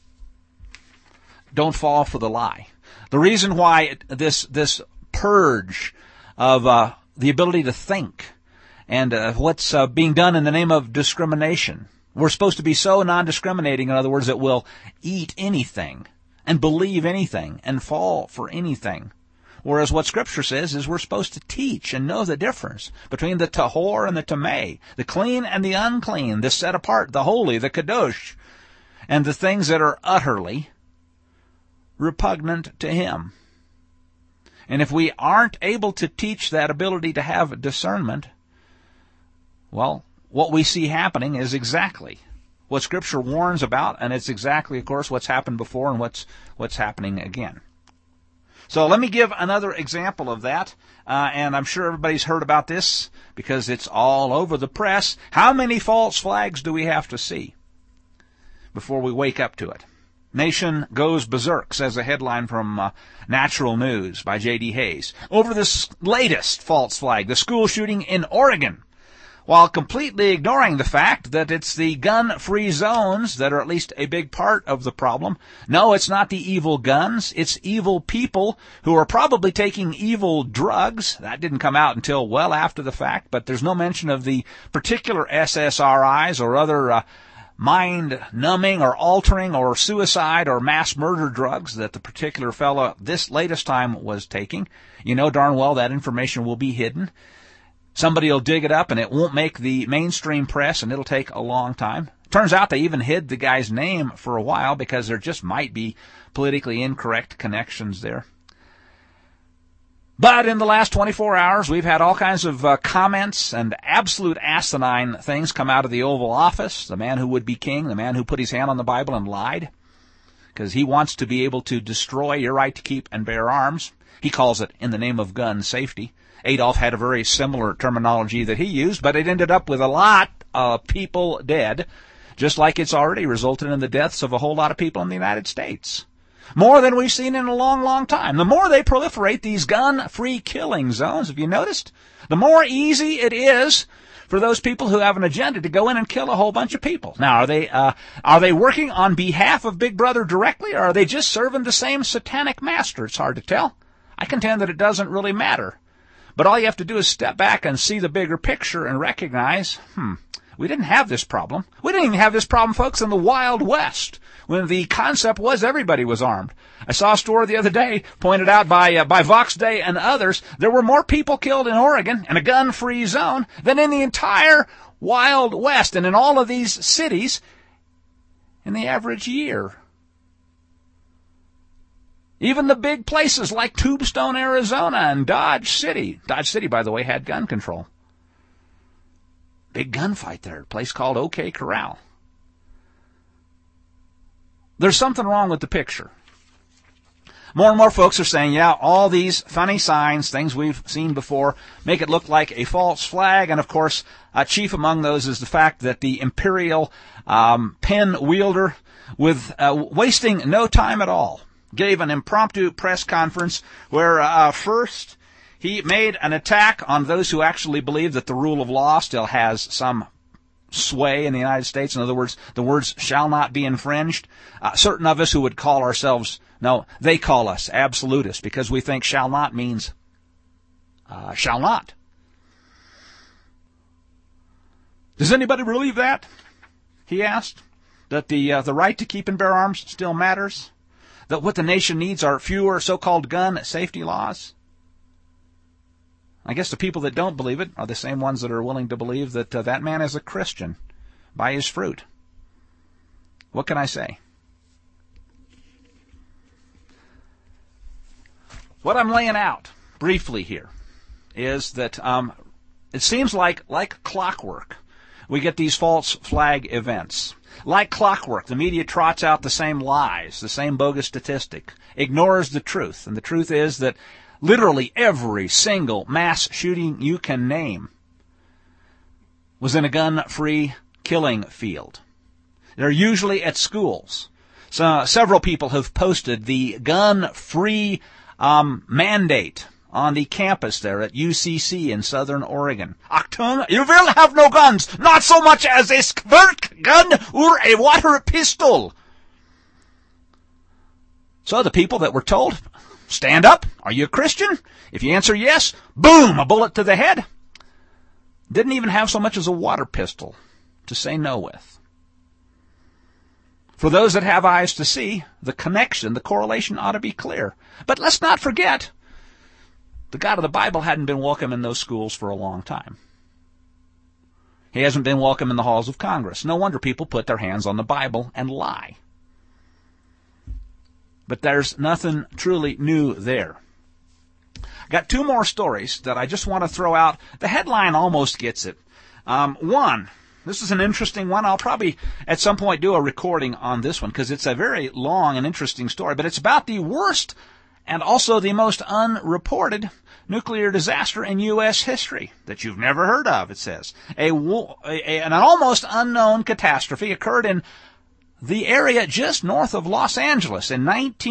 Don't fall for the lie. The reason why this purge of the ability to think and what's being done in the name of discrimination. We're supposed to be so non-discriminating, in other words, that we'll eat anything. and believe anything and fall for anything. Whereas what Scripture says is we're supposed to teach and know the difference between the tahor and the tameh, the clean and the unclean, the set apart, the holy, the kadosh, and the things that are utterly repugnant to Him. And if we aren't able to teach that ability to have discernment, well, what we see happening is exactly what Scripture warns about, and it's exactly, of course, what's happened before and what's happening again. So let me give another example of that, and I'm sure everybody's heard about this because it's all over the press. How many false flags do we have to see before we wake up to it? Nation goes berserk, says a headline from Natural News by J.D. Hayes, over this latest false flag, the school shooting in Oregon, while completely ignoring the fact that it's the gun-free zones that are at least a big part of the problem. No, it's not the evil guns. It's evil people who are probably taking evil drugs. That didn't come out until well after the fact, but there's no mention of the particular SSRIs or other mind-numbing or altering or suicide or mass murder drugs that the particular fellow this latest time was taking. You know darn well that information will be hidden. Somebody will dig it up and it won't make the mainstream press and it'll take a long time. Turns out they even hid the guy's name for a while because there just might be politically incorrect connections there. But in the last 24 hours, we've had all kinds of comments and absolute asinine things come out of the Oval Office. The man who would be king, the man who put his hand on the Bible and lied, because he wants to be able to destroy your right to keep and bear arms. He calls it in the name of gun safety. Adolf had a very similar terminology that he used, but it ended up with a lot of people dead, just like it's already resulted in the deaths of a whole lot of people in the United States. More than we've seen in a long, long time. The more they proliferate these gun-free killing zones, have you noticed? The more easy it is for those people who have an agenda to go in and kill a whole bunch of people. Now, are they working on behalf of Big Brother directly, or are they just serving the same satanic master? It's hard to tell. I contend that it doesn't really matter. But all you have to do is step back and see the bigger picture and recognize, we didn't have this problem. We didn't even have this problem, folks, in the Wild West, when the concept was everybody was armed. I saw a story the other day pointed out by Vox Day and others. There were more people killed in Oregon in a gun-free zone than in the entire Wild West and in all of these cities in the average year. Even the big places like Tombstone, Arizona, and Dodge City. Dodge City, by the way, had gun control. Big gunfight there, a place called OK Corral. There's something wrong with the picture. More and more folks are saying, yeah, all these funny signs, things we've seen before, make it look like a false flag. And, of course, chief among those is the fact that the imperial pen wielder, with wasting no time at all, gave an impromptu press conference where first he made an attack on those who actually believe that the rule of law still has some sway in the United States. In other words, the words shall not be infringed. Certain of us who would call ourselves, no, they call us absolutists because we think shall not means shall not. Does anybody believe that? He asked. That the right to keep and bear arms still matters? That what the nation needs are fewer so-called gun safety laws? I guess the people that don't believe it are the same ones that are willing to believe that that man is a Christian by his fruit. What can I say? What I'm laying out briefly here is that it seems like clockwork, we get these false flag events. Like clockwork, the media trots out the same lies, the same bogus statistic, ignores the truth. And the truth is that literally every single mass shooting you can name was in a gun-free killing field. They're usually at schools. So several people have posted the gun-free mandate on the campus there at UCC in Southern Oregon. Achtung, you will have no guns, not so much as a squirt gun or a water pistol. So the people that were told, stand up, are you a Christian? If you answer yes, boom, a bullet to the head. Didn't even have so much as a water pistol to say no with. For those that have eyes to see, the connection, the correlation ought to be clear. But let's not forget, the God of the Bible hadn't been welcome in those schools for a long time. He hasn't been welcome in the halls of Congress. No wonder people put their hands on the Bible and lie. But there's nothing truly new there. I got two more stories that I just want to throw out. The headline almost gets it. One, this is an interesting one. I'll probably at some point do a recording on this one because it's a very long and interesting story. But it's about the worst and also the most unreported nuclear disaster in U.S. history that you've never heard of, it says. An almost unknown catastrophe occurred in the area just north of Los Angeles in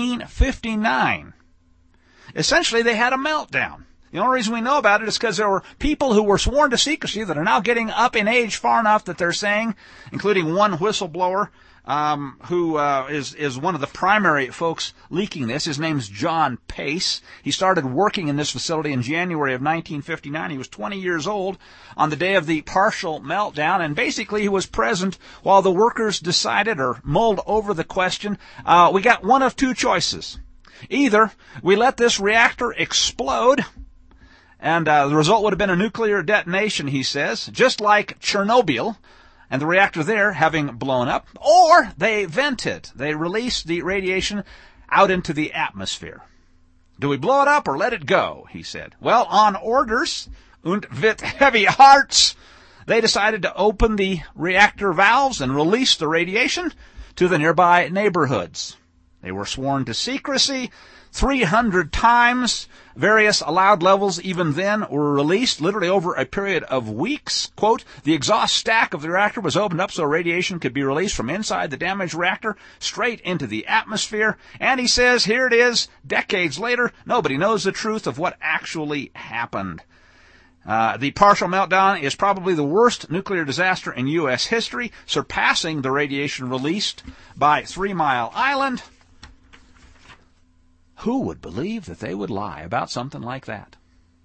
1959. Essentially, they had a meltdown. The only reason we know about it is because there were people who were sworn to secrecy that are now getting up in age far enough that they're saying, including one whistleblower, who is one of the primary folks leaking this. His name's John Pace. He started working in this facility in January of 1959. He was 20 years old on the day of the partial meltdown, and basically he was present while the workers decided or mulled over the question. We got one of two choices. Either we let this reactor explode, and the result would have been a nuclear detonation, he says, just like Chernobyl, and the reactor there having blown up, or they vent it. They release the radiation out into the atmosphere. Do we blow it up or let it go, he said. Well, on orders und with heavy hearts, they decided to open the reactor valves and release the radiation to the nearby neighborhoods. They were sworn to secrecy 300 times. Various allowed levels even then were released literally over a period of weeks. Quote, the exhaust stack of the reactor was opened up so radiation could be released from inside the damaged reactor straight into the atmosphere. And he says, here it is, decades later, nobody knows the truth of what actually happened. The partial meltdown is probably the worst nuclear disaster in U.S. history, surpassing the radiation released by 3 Mile Island. Who would believe that they would lie about something like that?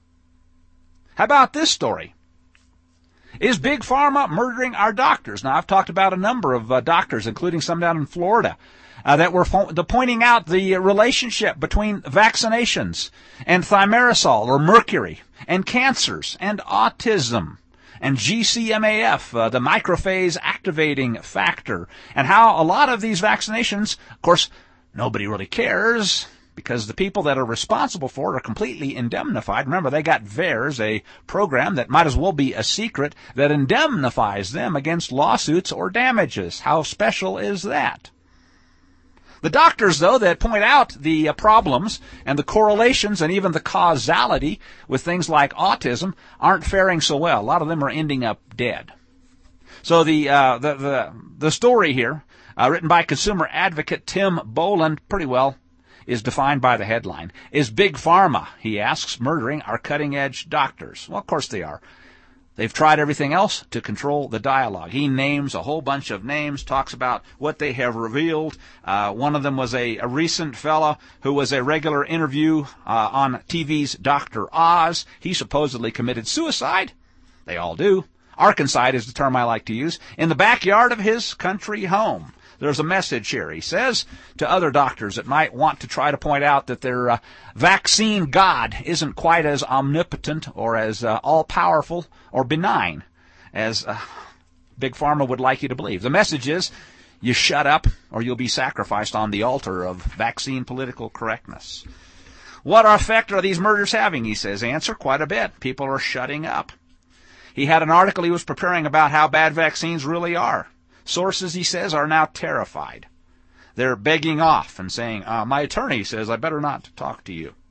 How about this story? Is Big Pharma murdering our doctors? Now, I've talked about a number of doctors, including some down in Florida, that were pointing out the relationship between vaccinations and thimerosal or mercury and cancers and autism and GCMAF, the microphase activating factor, and how a lot of these vaccinations, of course, nobody really cares, because the people that are responsible for it are completely indemnified. Remember, they got VAERS, a program that might as well be a secret that indemnifies them against lawsuits or damages. How special is that? The doctors, though, that point out the problems and the correlations and even the causality with things like autism aren't faring so well. A lot of them are ending up dead. So the story here, written by consumer advocate Tim Boland, pretty well is defined by the headline. Is Big Pharma, he asks, murdering our cutting-edge doctors? Well, of course they are. They've tried everything else to control the dialogue. He names a whole bunch of names, talks about what they have revealed. One of them was a recent fellow who was a regular interview on TV's Dr. Oz. He supposedly committed suicide. They all do. Arkancide is the term I like to use. In the backyard of his country home. There's a message here, he says, to other doctors that might want to try to point out that their vaccine god isn't quite as omnipotent or as all-powerful or benign as Big Pharma would like you to believe. The message is, you shut up or you'll be sacrificed on the altar of vaccine political correctness. What effect are these murders having, he says? Answer, quite a bit. People are shutting up. He had an article he was preparing about how bad vaccines really are. Sources, he says, are now terrified. They're begging off and saying, my attorney says I better not talk to you.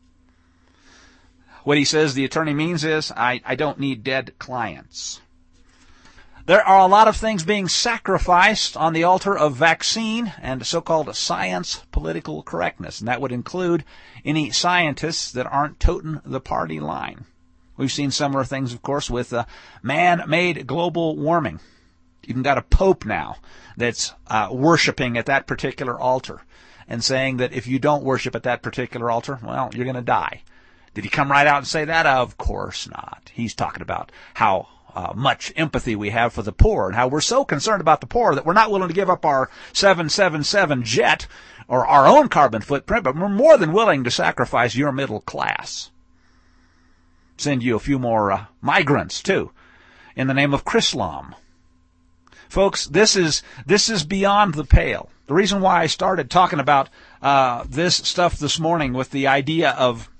What he says the attorney means is, I don't need dead clients. There are a lot of things being sacrificed on the altar of vaccine and so-called science political correctness, and that would include any scientists that aren't toting the party line. We've seen similar things, of course, with man-made global warming. Even got a pope now that's worshiping at that particular altar and saying that if you don't worship at that particular altar, well, you're going to die. Did he come right out and say that? Of course not. He's talking about how much empathy we have for the poor and how we're so concerned about the poor that we're not willing to give up our 777 jet or our own carbon footprint, but we're more than willing to sacrifice your middle class. Send you a few more migrants, too, in the name of Chrislam. Folks, this is beyond the pale. The reason why I started talking about this stuff this morning with the idea of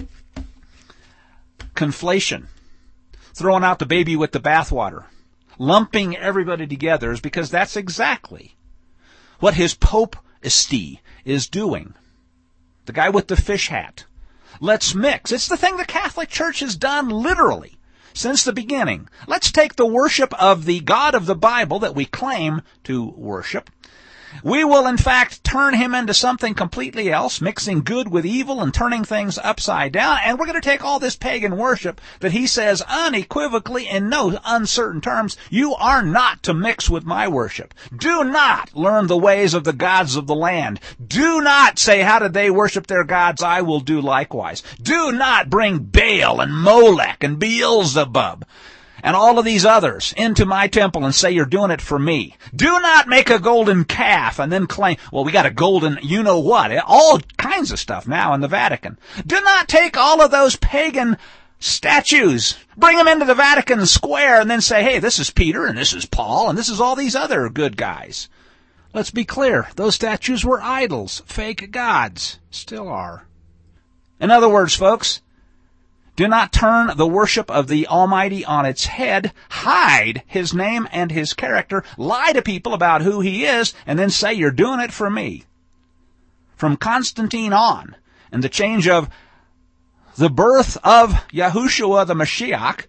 conflation, throwing out the baby with the bathwater, lumping everybody together, is because that's exactly what his Pope-esty is doing. The guy with the fish hat. Let's mix. It's the thing the Catholic Church has done literally since the beginning. Let's take the worship of the God of the Bible that we claim to worship. We will, in fact, turn him into something completely else, mixing good with evil and turning things upside down. And we're going to take all this pagan worship that he says unequivocally in no uncertain terms, you are not to mix with my worship. Do not learn the ways of the gods of the land. Do not say, how did they worship their gods? I will do likewise. Do not bring Baal and Molech and Beelzebub and all of these others into my temple and say you're doing it for me. Do not make a golden calf and then claim, well, we got a golden you-know-what. All kinds of stuff now in the Vatican. Do not take all of those pagan statues, bring them into the Vatican Square and then say, hey, this is Peter and this is Paul and this is all these other good guys. Let's be clear. Those statues were idols, fake gods. Still are. In other words, folks, do not turn the worship of the Almighty on its head, hide his name and his character, lie to people about who he is, and then say you're doing it for me. From Constantine on, and the change of the birth of Yahushua the Mashiach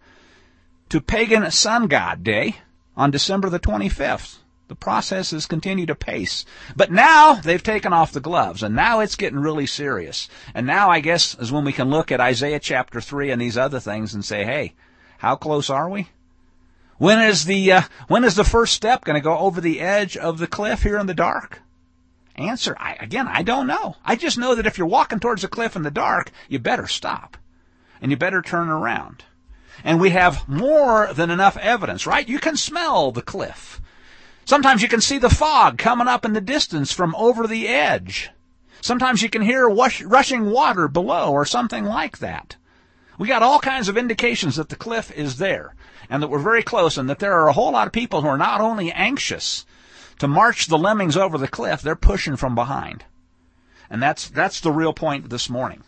to pagan sun god day on December the 25th. The process has continued apace. But now they've taken off the gloves, and now it's getting really serious. And now, I guess, is when we can look at Isaiah chapter 3 and these other things and say, hey, how close are we? When is the first step going to go over the edge of the cliff here in the dark? Answer, I don't know. I just know that if you're walking towards a cliff in the dark, you better stop. And you better turn around. And we have more than enough evidence, right? You can smell the cliff. Sometimes you can see the fog coming up in the distance from over the edge. Sometimes you can hear rushing water below or something like that. We got all kinds of indications that the cliff is there and that we're very close and that there are a whole lot of people who are not only anxious to march the lemmings over the cliff, they're pushing from behind. And that's the real point this morning.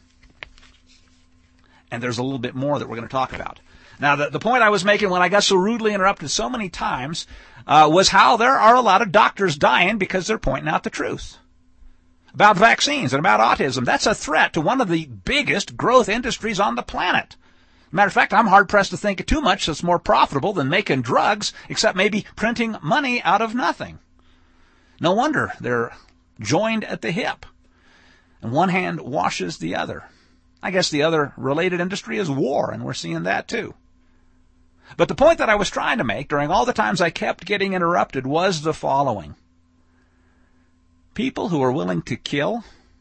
And there's a little bit more that we're going to talk about. Now, the point I was making when I got so rudely interrupted so many times was how there are a lot of doctors dying because they're pointing out the truth about vaccines and about autism. That's a threat to one of the biggest growth industries on the planet. Matter of fact, I'm hard-pressed to think of too much that's more profitable than making drugs, except maybe printing money out of nothing. No wonder they're joined at the hip, and one hand washes the other. I guess the other related industry is war, and we're seeing that too. But the point that I was trying to make during all the times I kept getting interrupted was the following. People who are willing to kill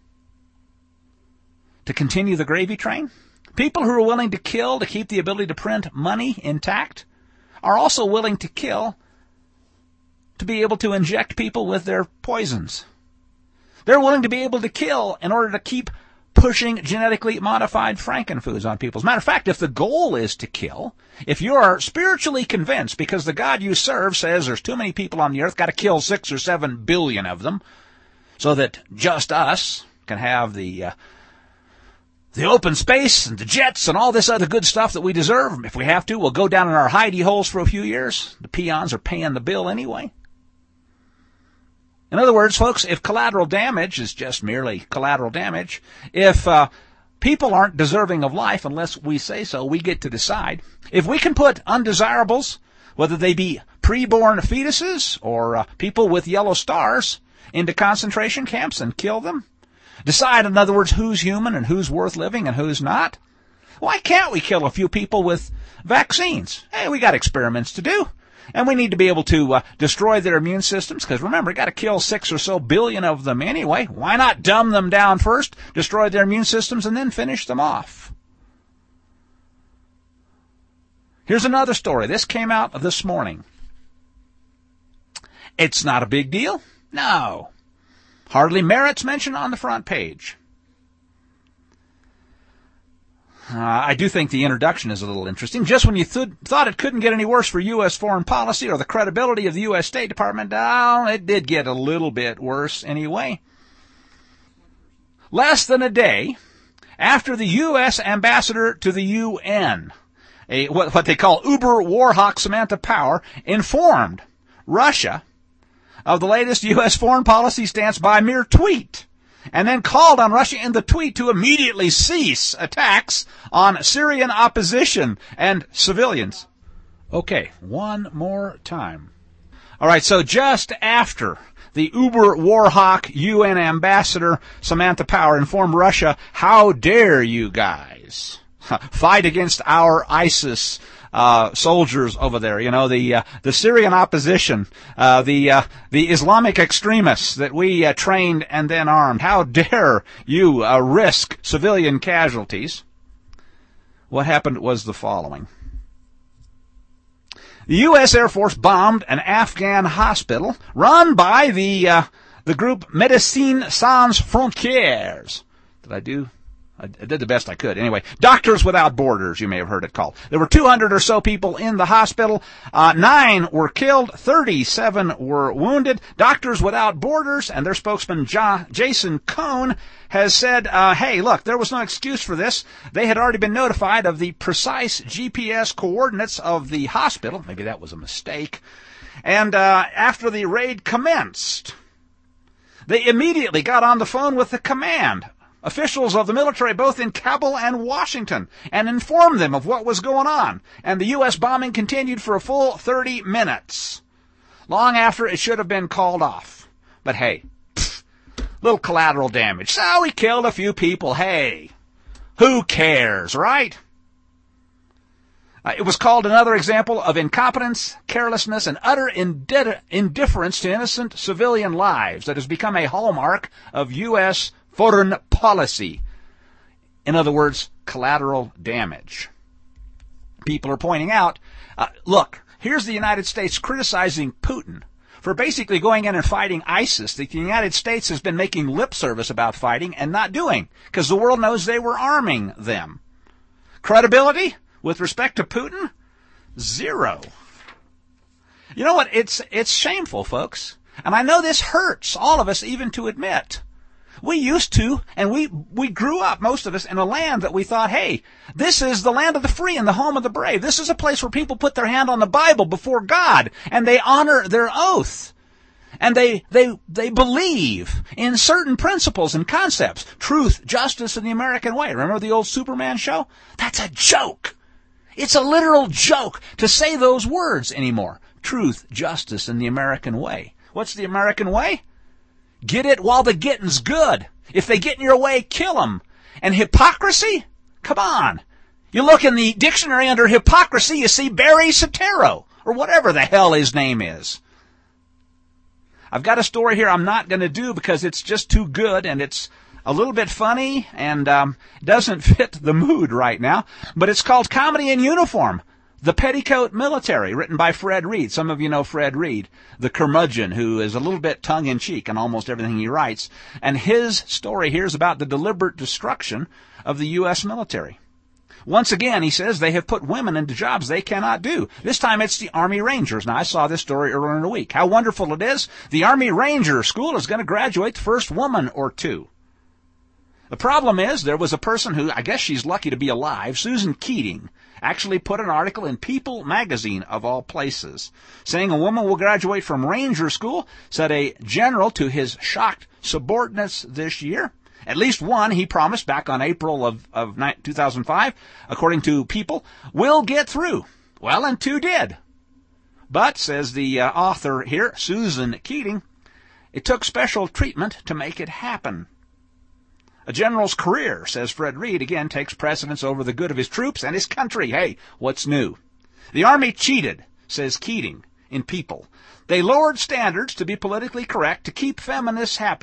to continue the gravy train, people who are willing to kill to keep the ability to print money intact, are also willing to kill to be able to inject people with their poisons. They're willing to be able to kill in order to keep pushing genetically modified frankenfoods on people. As a matter of fact, if the goal is to kill, if you are spiritually convinced because the God you serve says there's too many people on the earth, got to kill 6 or 7 billion of them, so that just us can have the open space and the jets and all this other good stuff that we deserve. If we have to, we'll go down in our hidey holes for a few years. The peons are paying the bill anyway. In other words, folks, if collateral damage is just merely collateral damage, if people aren't deserving of life unless we say so, we get to decide. If we can put undesirables, whether they be preborn fetuses or people with yellow stars, into concentration camps and kill them, decide, in other words, who's human and who's worth living and who's not, why can't we kill a few people with vaccines? Hey, we got experiments to do. And we need to be able to destroy their immune systems, because remember, you got to kill 6 or so billion of them anyway. Why not dumb them down first, destroy their immune systems, and then finish them off? Here's another story. This came out this morning. It's not a big deal. No. Hardly merits mention on the front page. I do think the introduction is a little interesting. Just when you thought it couldn't get any worse for U.S. foreign policy or the credibility of the U.S. State Department, it did get a little bit worse anyway. Less than a day after the U.S. ambassador to the UN, what they call Uber Warhawk Samantha Power, informed Russia of the latest U.S. foreign policy stance by mere tweet, and then called on Russia in the tweet to immediately cease attacks on Syrian opposition and civilians. Okay, one more time. All right, so just after the Uber Warhawk UN ambassador Samantha Power informed Russia, how dare you guys fight against our ISIS soldiers over there, the Syrian opposition, the Islamic extremists that we trained and then armed. How dare you risk civilian casualties? What happened was the following. The U.S. Air Force bombed an Afghan hospital run by the group Médecins Sans Frontières. I did the best I could. Anyway, Doctors Without Borders, you may have heard it called. There were 200 or so people in the hospital. 9 were killed. 37 were wounded. Doctors Without Borders and their spokesman, Jason Cohn, has said, hey, look, there was no excuse for this. They had already been notified of the precise GPS coordinates of the hospital. Maybe that was a mistake. And after the raid commenced, they immediately got on the phone with the command officials of the military both in Kabul and Washington and informed them of what was going on. And the U.S. bombing continued for a full 30 minutes, long after it should have been called off. But hey, little collateral damage. So we killed a few people. Hey, who cares, right? It was called another example of incompetence, carelessness, and utter indifference to innocent civilian lives that has become a hallmark of U.S. foreign policy. In other words, collateral damage. People are pointing out, look, here's the United States criticizing Putin for basically going in and fighting ISIS that the United States has been making lip service about fighting and not doing, because the world knows they were arming them. Credibility with respect to Putin? Zero. You know what? It's shameful, folks. And I know this hurts all of us even to admit. We used to, and we grew up, most of us, in a land that we thought, hey, this is the land of the free and the home of the brave. This is a place where people put their hand on the Bible before God, and they honor their oath. And they believe in certain principles and concepts. Truth, justice, and the American way. Remember the old Superman show? That's a joke. It's a literal joke to say those words anymore. Truth, justice, and the American way. What's the American way? Get it while the getting's good. If they get in your way, kill them. And hypocrisy? Come on. You look in the dictionary under hypocrisy, you see Barry Soetoro, or whatever the hell his name is. I've got a story here I'm not going to do because it's just too good, and it's a little bit funny, and doesn't fit the mood right now. But it's called Comedy in Uniform. The Petticoat Military, written by Fred Reed. Some of you know Fred Reed, the curmudgeon who is a little bit tongue-in-cheek in almost everything he writes. And his story here is about the deliberate destruction of the U.S. military. Once again, he says, they have put women into jobs they cannot do. This time it's the Army Rangers. Now, I saw this story earlier in the week. How wonderful it is. The Army Ranger School is going to graduate the first woman or two. The problem is there was a person who, I guess she's lucky to be alive, Susan Keating, actually put an article in People magazine, of all places, saying a woman will graduate from Ranger School, said a general to his shocked subordinates this year. At least one, he promised back on April of 2005, according to People, will get through. Well, and 2 did. But, says the author here, Susan Keating, it took special treatment to make it happen. A general's career, says Fred Reed, again takes precedence over the good of his troops and his country. Hey, what's new? The Army cheated, says Keating in People. They lowered standards to be politically correct to keep feminists happy.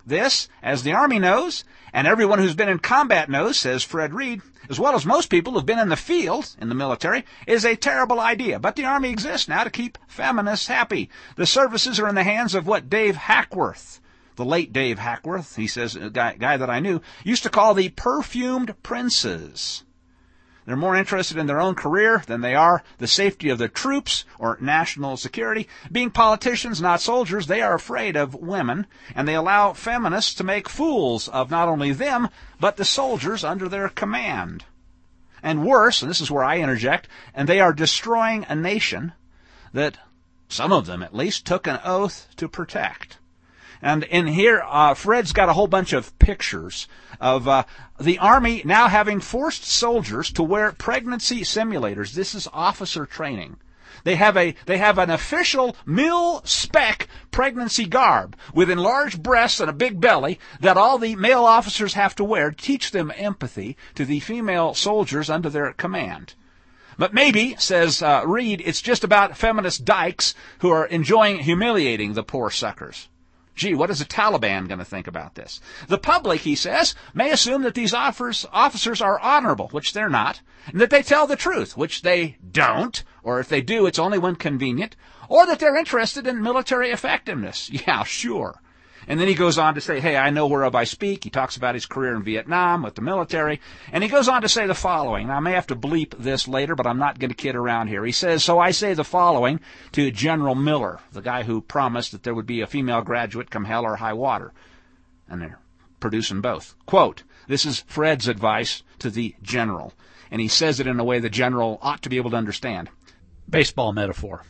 This, as the Army knows, and everyone who's been in combat knows, says Fred Reed, as well as most people who've been in the field, in the military, is a terrible idea. But the Army exists now to keep feminists happy. The services are in the hands of what Dave Hackworth, the late Dave Hackworth, he says, a guy that I knew, used to call the perfumed princes. They're more interested in their own career than they are the safety of the troops or national security. Being politicians, not soldiers, they are afraid of women, and they allow feminists to make fools of not only them, but the soldiers under their command. And worse, and this is where I interject, and they are destroying a nation that, some of them at least, took an oath to protect. And in here, Fred's got a whole bunch of pictures of the Army now having forced soldiers to wear pregnancy simulators. This is officer training. They have an official mil-spec pregnancy garb with enlarged breasts and a big belly that all the male officers have to wear to teach them empathy to the female soldiers under their command. But maybe, says Reed, it's just about feminist dykes who are enjoying humiliating the poor suckers. Gee, what is the Taliban going to think about this? The public, he says, may assume that these officers are honorable, which they're not, and that they tell the truth, which they don't, or if they do, it's only when convenient, or that they're interested in military effectiveness. Yeah, sure. And then he goes on to say, hey, I know whereof I speak. He talks about his career in Vietnam with the military. And he goes on to say the following. Now, I may have to bleep this later, but I'm not going to kid around here. He says, so I say the following to General Miller, the guy who promised that there would be a female graduate come hell or high water. And they're producing both. Quote, this is Fred's advice to the general. And he says it in a way the general ought to be able to understand. Baseball metaphor.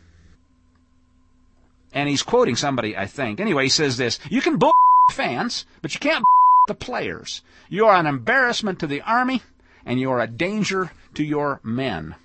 And he's quoting somebody, I think. Anyway, he says this, you can bull fans, but you can't the players. You are an embarrassment to the Army, and you are a danger to your men.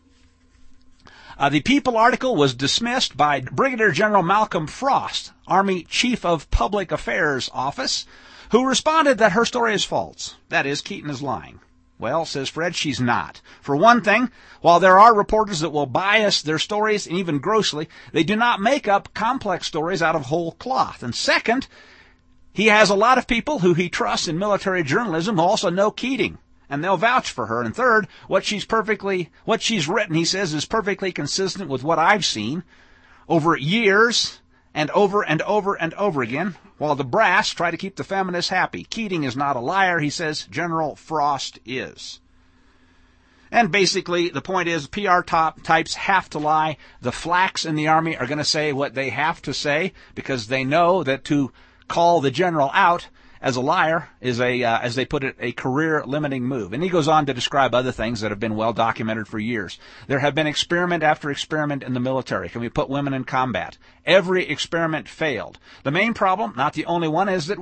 The People article was dismissed by Brigadier General Malcolm Frost, Army Chief of Public Affairs Office, who responded that her story is false. That is, Keaton is lying. Well, says Fred, she's not. For one thing, while there are reporters that will bias their stories, and even grossly, they do not make up complex stories out of whole cloth. And second, he has a lot of people who he trusts in military journalism who also know Keating, and they'll vouch for her. And third, what she's written, he says, is perfectly consistent with what I've seen over years and over and over and over again, while the brass try to keep the feminists happy. Keating is not a liar, he says. General Frost is. And basically, the point is, PR types have to lie. The flacks in the Army are going to say what they have to say because they know that to call the general out as a liar is as they put it, a career-limiting move. And he goes on to describe other things that have been well documented for years. There have been experiment after experiment in the military. Can we put women in combat? Every experiment failed. The main problem, not the only one, is that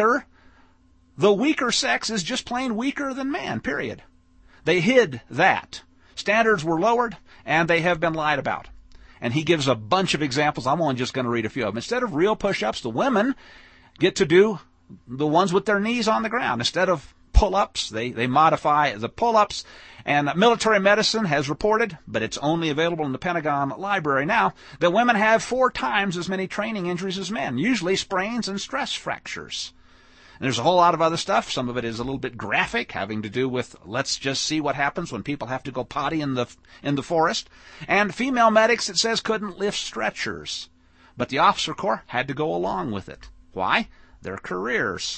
the weaker sex is just plain weaker than man, period. They hid that. Standards were lowered, and they have been lied about. And he gives a bunch of examples. I'm only just going to read a few of them. Instead of real push-ups, the women get to do the ones with their knees on the ground. Instead of pull-ups, they modify the pull-ups. And military medicine has reported, but it's only available in the Pentagon Library now, that women have 4 times as many training injuries as men, usually sprains and stress fractures. And there's a whole lot of other stuff. Some of it is a little bit graphic, having to do with let's just see what happens when people have to go potty in the forest. And female medics, it says, couldn't lift stretchers. But the officer corps had to go along with it. Why? Their careers.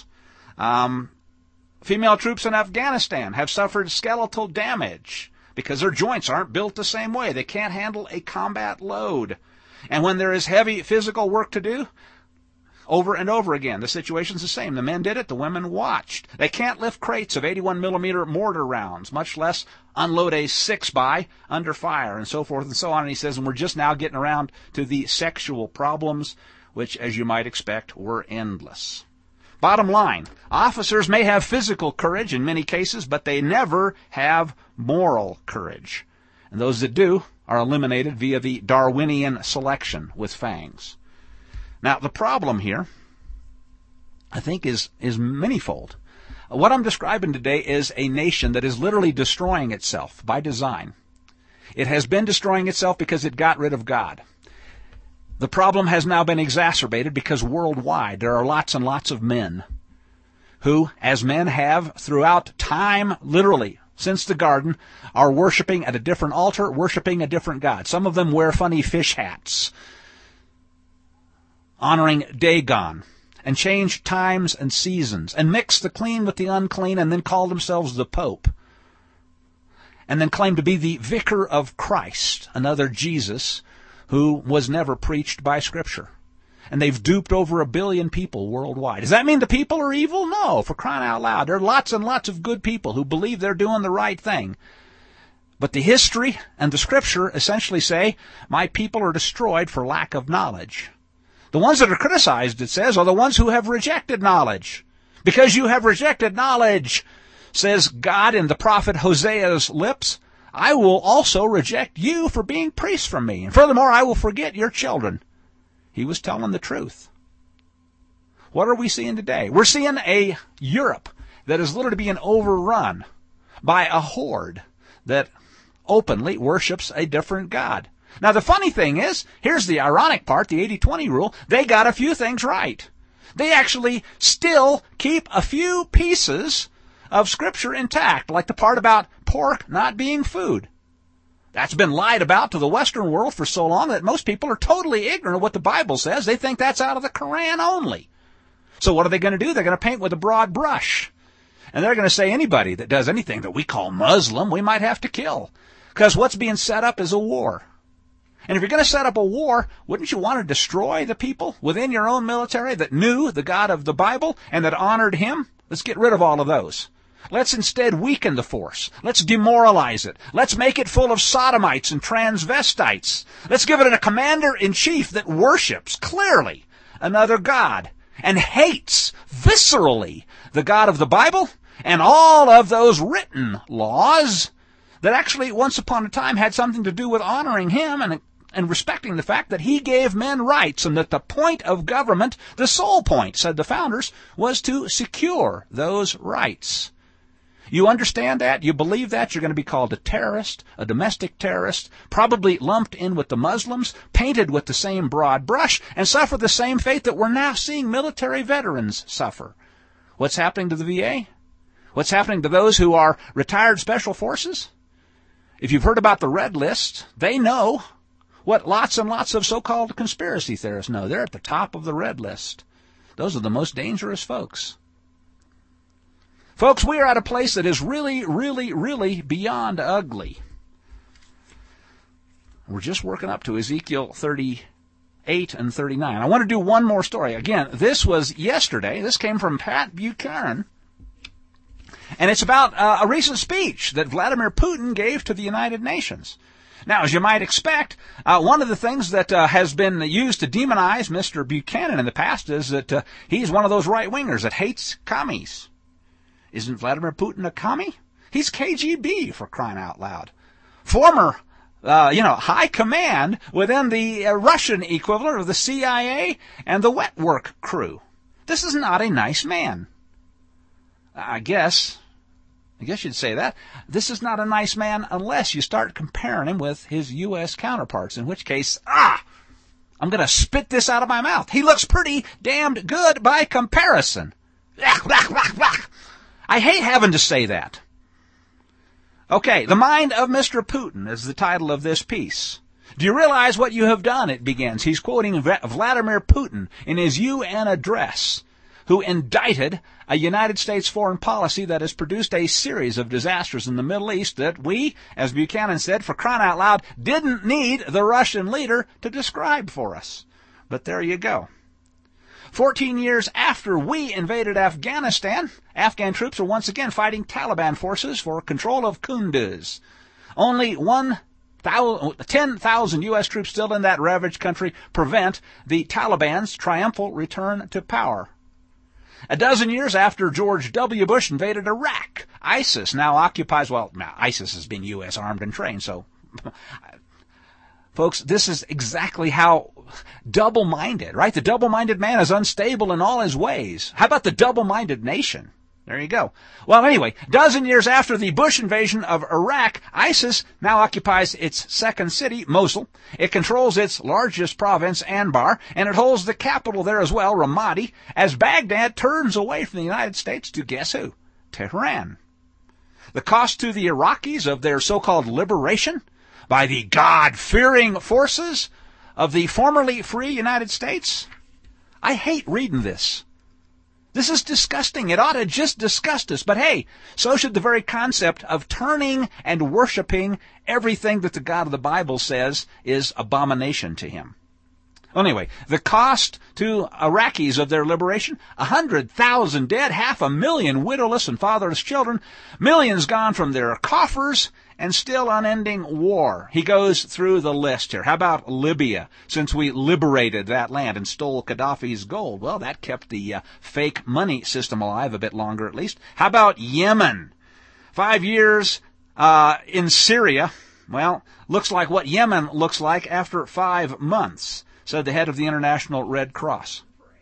Female troops in Afghanistan have suffered skeletal damage because their joints aren't built the same way. They can't handle a combat load. And when there is heavy physical work to do, over and over again, the situation's the same. The men did it, the women watched. They can't lift crates of 81-millimeter mortar rounds, much less unload a 6x under fire, and so forth and so on. And he says, and we're just now getting around to the sexual problems, which, as you might expect, were endless. Bottom line, officers may have physical courage in many cases, but they never have moral courage. And those that do are eliminated via the Darwinian selection with fangs. Now, the problem here, I think, is manyfold. What I'm describing today is a nation that is literally destroying itself by design. It has been destroying itself because it got rid of God. The problem has now been exacerbated because worldwide there are lots and lots of men who, as men have throughout time, literally, since the garden, are worshiping at a different altar, worshiping a different god. Some of them wear funny fish hats, honoring Dagon, and change times and seasons, and mix the clean with the unclean, and then call themselves the Pope, and then claim to be the vicar of Christ, another Jesus who was never preached by Scripture. And they've duped over 1 billion people worldwide. Does that mean the people are evil? No, for crying out loud. There are lots and lots of good people who believe they're doing the right thing. But the history and the Scripture essentially say, my people are destroyed for lack of knowledge. The ones that are criticized, it says, are the ones who have rejected knowledge. Because you have rejected knowledge, says God in the prophet Hosea's lips, I will also reject you for being priests from me. And furthermore, I will forget your children. He was telling the truth. What are we seeing today? We're seeing a Europe that is literally being overrun by a horde that openly worships a different god. Now, the funny thing is, here's the ironic part, the 80-20 rule, they got a few things right. They actually still keep a few pieces of Scripture intact, like the part about pork not being food. That's been lied about to the Western world for so long that most people are totally ignorant of what the Bible says. They think that's out of the Quran only. So what are they going to do? They're going to paint with a broad brush. And they're going to say anybody that does anything that we call Muslim, we might have to kill. Because what's being set up is a war. And if you're going to set up a war, wouldn't you want to destroy the people within your own military that knew the God of the Bible and that honored Him? Let's get rid of all of those. Let's instead weaken the force. Let's demoralize it. Let's make it full of sodomites and transvestites. Let's give it a commander-in-chief that worships, clearly, another god and hates viscerally the God of the Bible and all of those written laws that actually once upon a time had something to do with honoring Him and respecting the fact that He gave men rights and that the point of government, the sole point, said the founders, was to secure those rights. You understand that? You believe that? You're going to be called a terrorist, a domestic terrorist, probably lumped in with the Muslims, painted with the same broad brush, and suffer the same fate that we're now seeing military veterans suffer. What's happening to the VA? What's happening to those who are retired special forces? If you've heard about the Red List, they know what lots and lots of so-called conspiracy theorists know. They're at the top of the Red List. Those are the most dangerous folks. Folks, we are at a place that is really, really, really beyond ugly. We're just working up to Ezekiel 38 and 39. I want to do one more story. Again, this was yesterday. This came from Pat Buchanan. And it's about a recent speech that Vladimir Putin gave to the United Nations. Now, as you might expect, one of the things that has been used to demonize Mr. Buchanan in the past is that he's one of those right-wingers that hates commies. Isn't Vladimir Putin a commie? He's KGB, for crying out loud. Former, high command within the Russian equivalent of the CIA and the wet work crew. This is not a nice man. I guess you'd say that. This is not a nice man unless you start comparing him with his U.S. counterparts, in which case, I'm going to spit this out of my mouth. He looks pretty damned good by comparison. I hate having to say that. Okay, The Mind of Mr. Putin is the title of this piece. Do you realize what you have done? It begins. He's quoting Vladimir Putin in his UN address, who indicted a United States foreign policy that has produced a series of disasters in the Middle East that we, as Buchanan said, for crying out loud, didn't need the Russian leader to describe for us. But there you go. 14 years after we invaded Afghanistan, Afghan troops are once again fighting Taliban forces for control of Kunduz. Only 10,000 U.S. troops still in that ravaged country prevent the Taliban's triumphal return to power. A dozen years after George W. Bush invaded Iraq, ISIS now occupies, ISIS has been U.S. armed and trained, so... Folks, this is exactly how double-minded, right? The double-minded man is unstable in all his ways. How about the double-minded nation? There you go. Well, anyway, a dozen years after the Bush invasion of Iraq, ISIS now occupies its second city, Mosul. It controls its largest province, Anbar, and it holds the capital there as well, Ramadi, as Baghdad turns away from the United States to guess who? Tehran. The cost to the Iraqis of their so-called liberation by the God-fearing forces of the formerly free United States? I hate reading this. This is disgusting. It ought to just disgust us. But hey, so should the very concept of turning and worshiping everything that the God of the Bible says is abomination to him. Anyway, the cost to Iraqis of their liberation, 100,000 dead, 500,000 widowless and fatherless children, millions gone from their coffers, and still unending war. He goes through the list here. How about Libya? Since we liberated that land and stole Gaddafi's gold, well, that kept the fake money system alive a bit longer at least. How about Yemen? 5 years in Syria. Well, looks like what Yemen looks like after 5 months, said the head of the International Red Cross.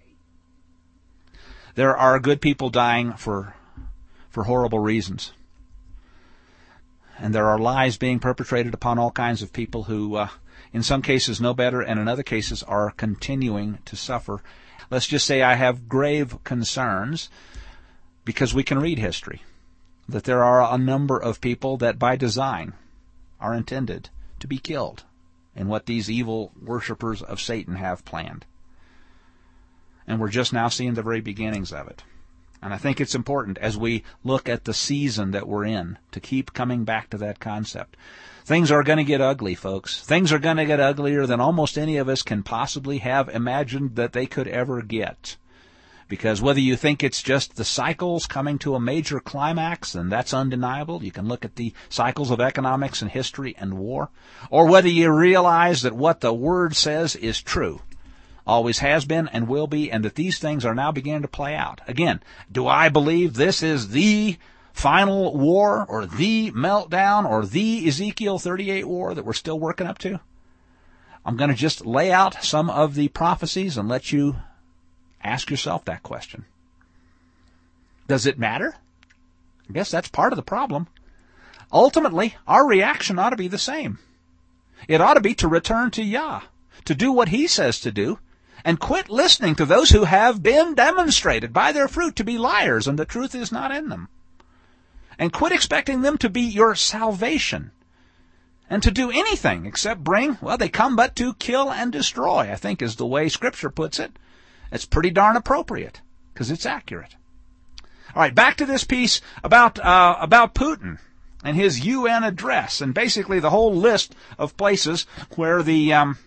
There are good people dying for horrible reasons. And there are lies being perpetrated upon all kinds of people who, in some cases, know better, and in other cases are continuing to suffer. Let's just say I have grave concerns, because we can read history, that there are a number of people that by design are intended to be killed in what these evil worshipers of Satan have planned. And we're just now seeing the very beginnings of it. And I think it's important as we look at the season that we're in to keep coming back to that concept. Things are going to get ugly, folks. Things are going to get uglier than almost any of us can possibly have imagined that they could ever get. Because whether you think it's just the cycles coming to a major climax, and that's undeniable, you can look at the cycles of economics and history and war, or whether you realize that what the Word says is true, always has been and will be, and that these things are now beginning to play out. Again, do I believe this is the final war or the meltdown or the Ezekiel 38 war that we're still working up to? I'm going to just lay out some of the prophecies and let you ask yourself that question. Does it matter? I guess that's part of the problem. Ultimately, our reaction ought to be the same. It ought to be to return to Yah, to do what He says to do, and quit listening to those who have been demonstrated by their fruit to be liars and the truth is not in them. And quit expecting them to be your salvation and to do anything except bring, well, they come but to kill and destroy, I think is the way Scripture puts it. It's pretty darn appropriate because it's accurate. All right, back to this piece about Putin and his UN address and basically the whole list of places where the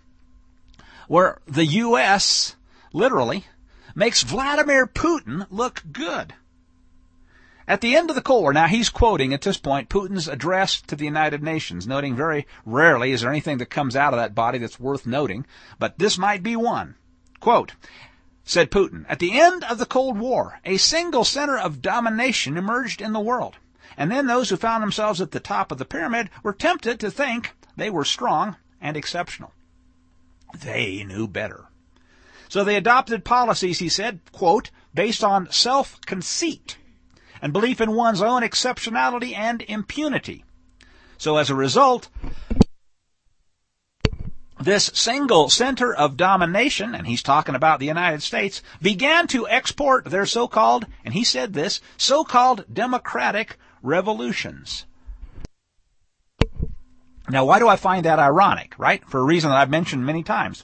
U.S. literally makes Vladimir Putin look good. At the end of the Cold War, now he's quoting at this point Putin's address to the United Nations, noting very rarely is there anything that comes out of that body that's worth noting, but this might be one. Quote, said Putin, at the end of the Cold War, a single center of domination emerged in the world, and then those who found themselves at the top of the pyramid were tempted to think they were strong and exceptional. They knew better. So they adopted policies, he said, quote, based on self-conceit and belief in one's own exceptionality and impunity. So as a result, this single center of domination, and he's talking about the United States, began to export their so-called, and he said this, so-called democratic revolutions. Now, why do I find that ironic, right? For a reason that I've mentioned many times.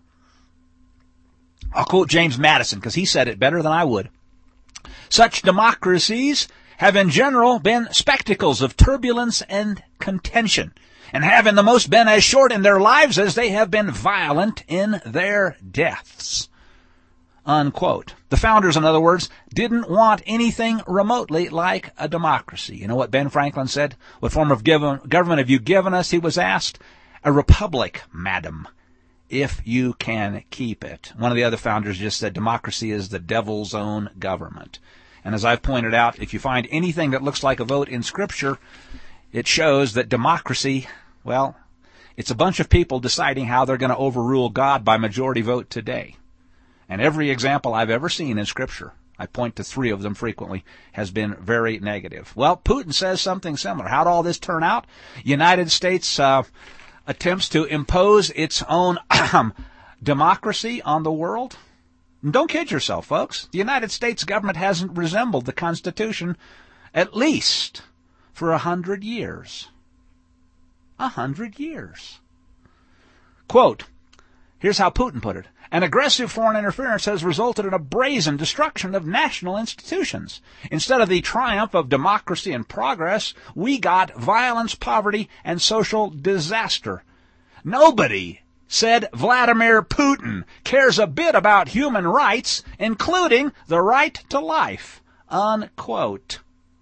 I'll quote James Madison, because he said it better than I would. Such democracies have in general been spectacles of turbulence and contention, and have in the most been as short in their lives as they have been violent in their deaths. Unquote. The founders, in other words, didn't want anything remotely like a democracy. You know what Ben Franklin said? What form of government have you given us? He was asked. A republic, madam, if you can keep it. One of the other founders just said democracy is the devil's own government. And as I've pointed out, if you find anything that looks like a vote in Scripture, it shows that democracy, well, it's a bunch of people deciding how they're going to overrule God by majority vote today. And every example I've ever seen in Scripture I point to 3 of them frequently, has been very negative. Well, Putin says something similar. How'd all this turn out? United States attempts to impose its own democracy on the world. And don't kid yourself, folks. The United States government hasn't resembled the Constitution at least for 100 years. 100 years. Quote, here's how Putin put it. An aggressive foreign interference has resulted in a brazen destruction of national institutions. Instead of the triumph of democracy and progress, we got violence, poverty, and social disaster. Nobody, said Vladimir Putin, cares a bit about human rights, including the right to life. Unquote.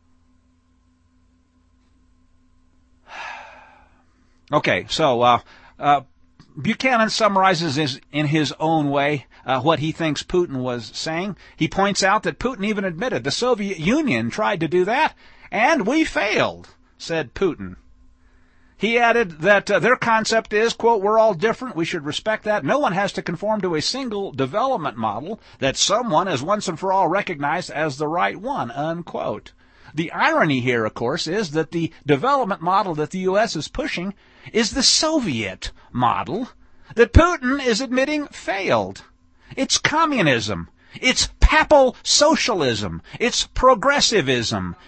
Okay, so Buchanan summarizes in his own way what he thinks Putin was saying. He points out that Putin even admitted the Soviet Union tried to do that, and we failed, said Putin. He added that their concept is, quote, we're all different, we should respect that. No one has to conform to a single development model that someone has once and for all recognized as the right one, unquote. The irony here, of course, is that the development model that the U.S. is pushing is the Soviet model that Putin is admitting failed. It's communism. It's papal socialism. It's progressivism.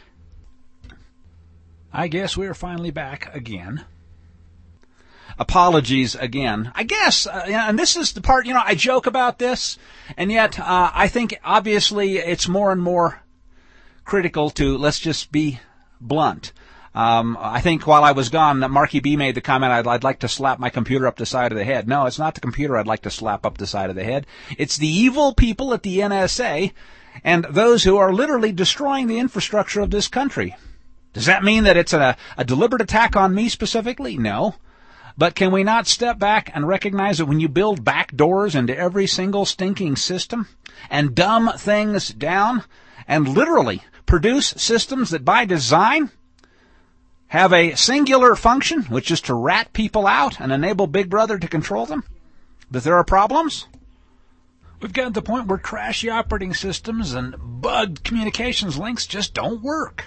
I guess we're finally back again. Apologies again. I guess, and this is the part, I joke about this, and yet I think obviously it's more and more critical to, let's just be blunt. I think while I was gone, Marky B made the comment, I'd like to slap my computer up the side of the head. No, it's not the computer I'd like to slap up the side of the head. It's the evil people at the NSA and those who are literally destroying the infrastructure of this country. Does that mean that it's a deliberate attack on me specifically? No. But can we not step back and recognize that when you build back doors into every single stinking system and dumb things down and literally produce systems that by design have a singular function, which is to rat people out and enable Big Brother to control them, that there are problems? We've gotten to the point where trashy operating systems and bugged communications links just don't work.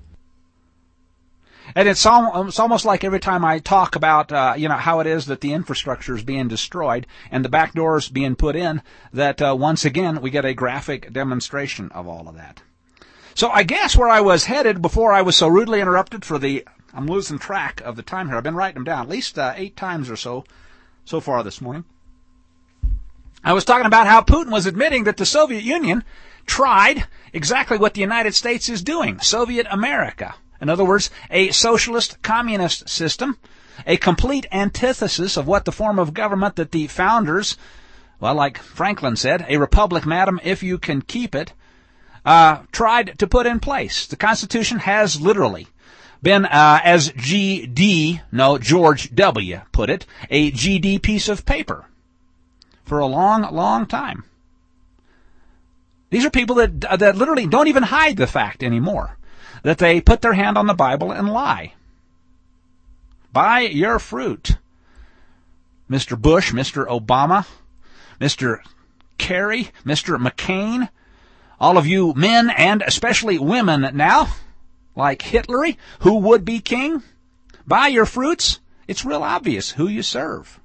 And it's almost like every time I talk about, how it is that the infrastructure is being destroyed and the back doors being put in, that once again we get a graphic demonstration of all of that. So I guess where I was headed before I was so rudely interrupted I'm losing track of the time here. I've been writing them down at least 8 times or so far this morning. I was talking about how Putin was admitting that the Soviet Union tried exactly what the United States is doing, Soviet America. In other words, a socialist communist system, a complete antithesis of what the form of government that the founders, well, like Franklin said, a republic, madam, if you can keep it, tried to put in place. The Constitution has literally been, as George W. put it, a GD piece of paper for a long, long time. These are people that literally don't even hide the fact anymore that they put their hand on the Bible and lie. By your fruit, Mr. Bush, Mr. Obama, Mr. Kerry, Mr. McCain, all of you men and especially women now, like Hitler, who would be king, by your fruits, it's real obvious who you serve.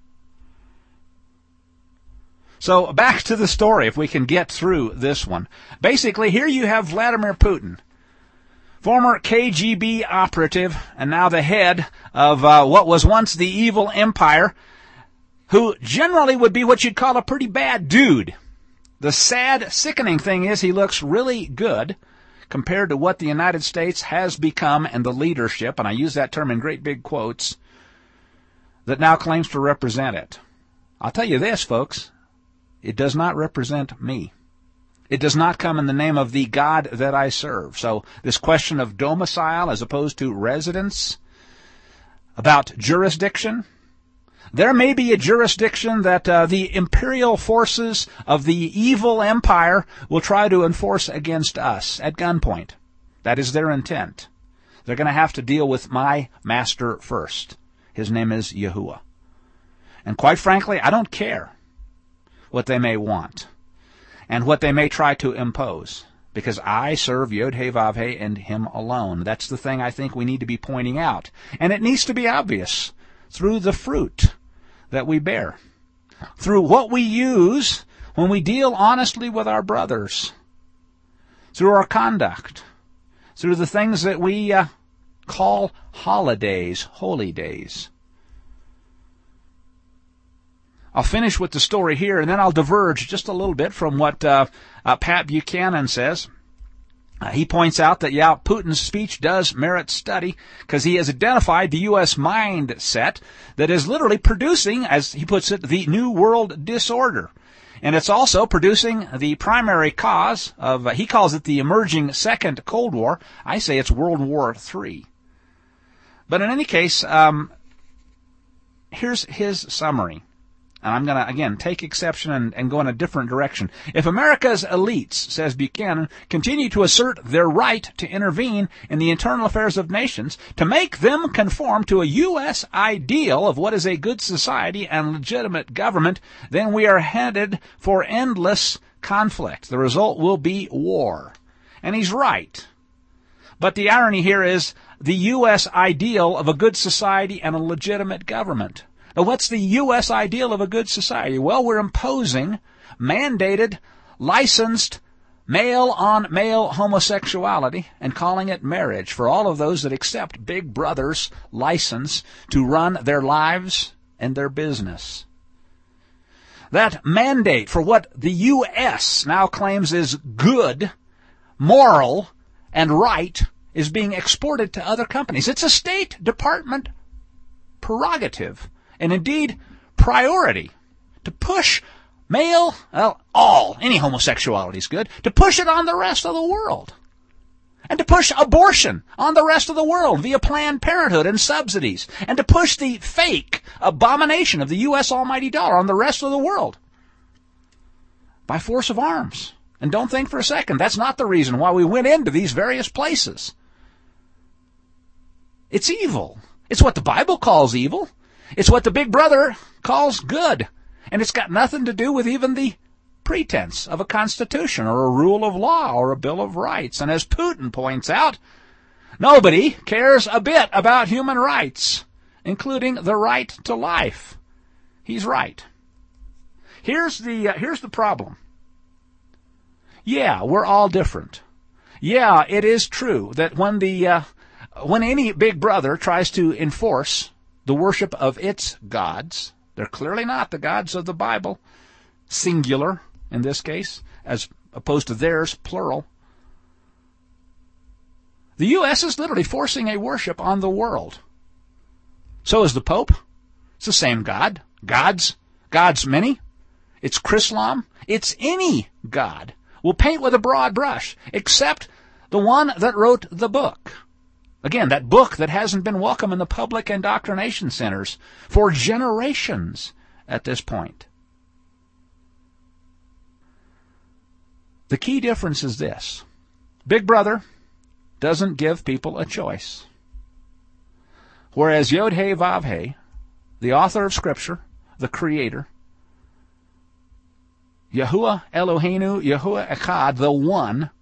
So back to the story, if we can get through this one. Basically, here you have Vladimir Putin, former KGB operative and now the head of what was once the evil empire, who generally would be what you'd call a pretty bad dude. The sad, sickening thing is he looks really good compared to what the United States has become and the leadership, and I use that term in great big quotes, that now claims to represent it. I'll tell you this, folks, it does not represent me. It does not come in the name of the God that I serve. So this question of domicile as opposed to residence, about jurisdiction, there may be a jurisdiction that the imperial forces of the evil empire will try to enforce against us at gunpoint. That is their intent. They're going to have to deal with my master first. His name is Yahuwah. And quite frankly, I don't care what they may want and what they may try to impose. because I serve Yod-Heh-Vav-Heh and Him alone. That's the thing I think we need to be pointing out. And it needs to be obvious through the fruit that we bear, through what we use when we deal honestly with our brothers, through our conduct, through the things that we call holidays, holy days. I'll finish with the story here, and then I'll diverge just a little bit from what Pat Buchanan says. He points out that, Putin's speech does merit study because he has identified the U.S. mindset that is literally producing, as he puts it, the New World disorder. And it's also producing the primary cause of, he calls it the emerging Second Cold War. I say it's World War III. But in any case, here's his summary. And I'm going to, again, take exception and go in a different direction. If America's elites, says Buchanan, continue to assert their right to intervene in the internal affairs of nations, to make them conform to a U.S. ideal of what is a good society and legitimate government, then we are headed for endless conflict. The result will be war. And he's right. But the irony here is the U.S. ideal of a good society and a legitimate government. Now, what's the U.S. ideal of a good society? Well, we're imposing mandated, licensed, male-on-male homosexuality and calling it marriage for all of those that accept Big Brother's license to run their lives and their business. That mandate for what the U.S. now claims is good, moral, and right is being exported to other companies. It's a State Department prerogative. And indeed, priority to push any homosexuality is good, to push it on the rest of the world. And to push abortion on the rest of the world via Planned Parenthood and subsidies. And to push the fake abomination of the U.S. almighty dollar on the rest of the world by force of arms. And don't think for a second, that's not the reason why we went into these various places. It's evil. It's what the Bible calls evil. It's what the Big Brother calls good. And it's got nothing to do with even the pretense of a constitution or a rule of law or a Bill of Rights. And as Putin points out, nobody cares a bit about human rights, including the right to life. He's right. Here's the problem. Yeah, we're all different. Yeah, it is true that when any Big Brother tries to enforce the worship of its gods, they're clearly not the gods of the Bible, singular in this case, as opposed to theirs, plural. The U.S. is literally forcing a worship on the world. So is the Pope. It's the same God. Gods many. It's Chrislam. It's any God. We'll paint with a broad brush, except the one that wrote the book. Again, that book that hasn't been welcome in the public indoctrination centers for generations at this point. The key difference is this. Big Brother doesn't give people a choice. Whereas Yod-Heh-Vav-Heh, the author of Scripture, the Creator, Yahuwah Eloheinu, Yahuwah Echad, the One,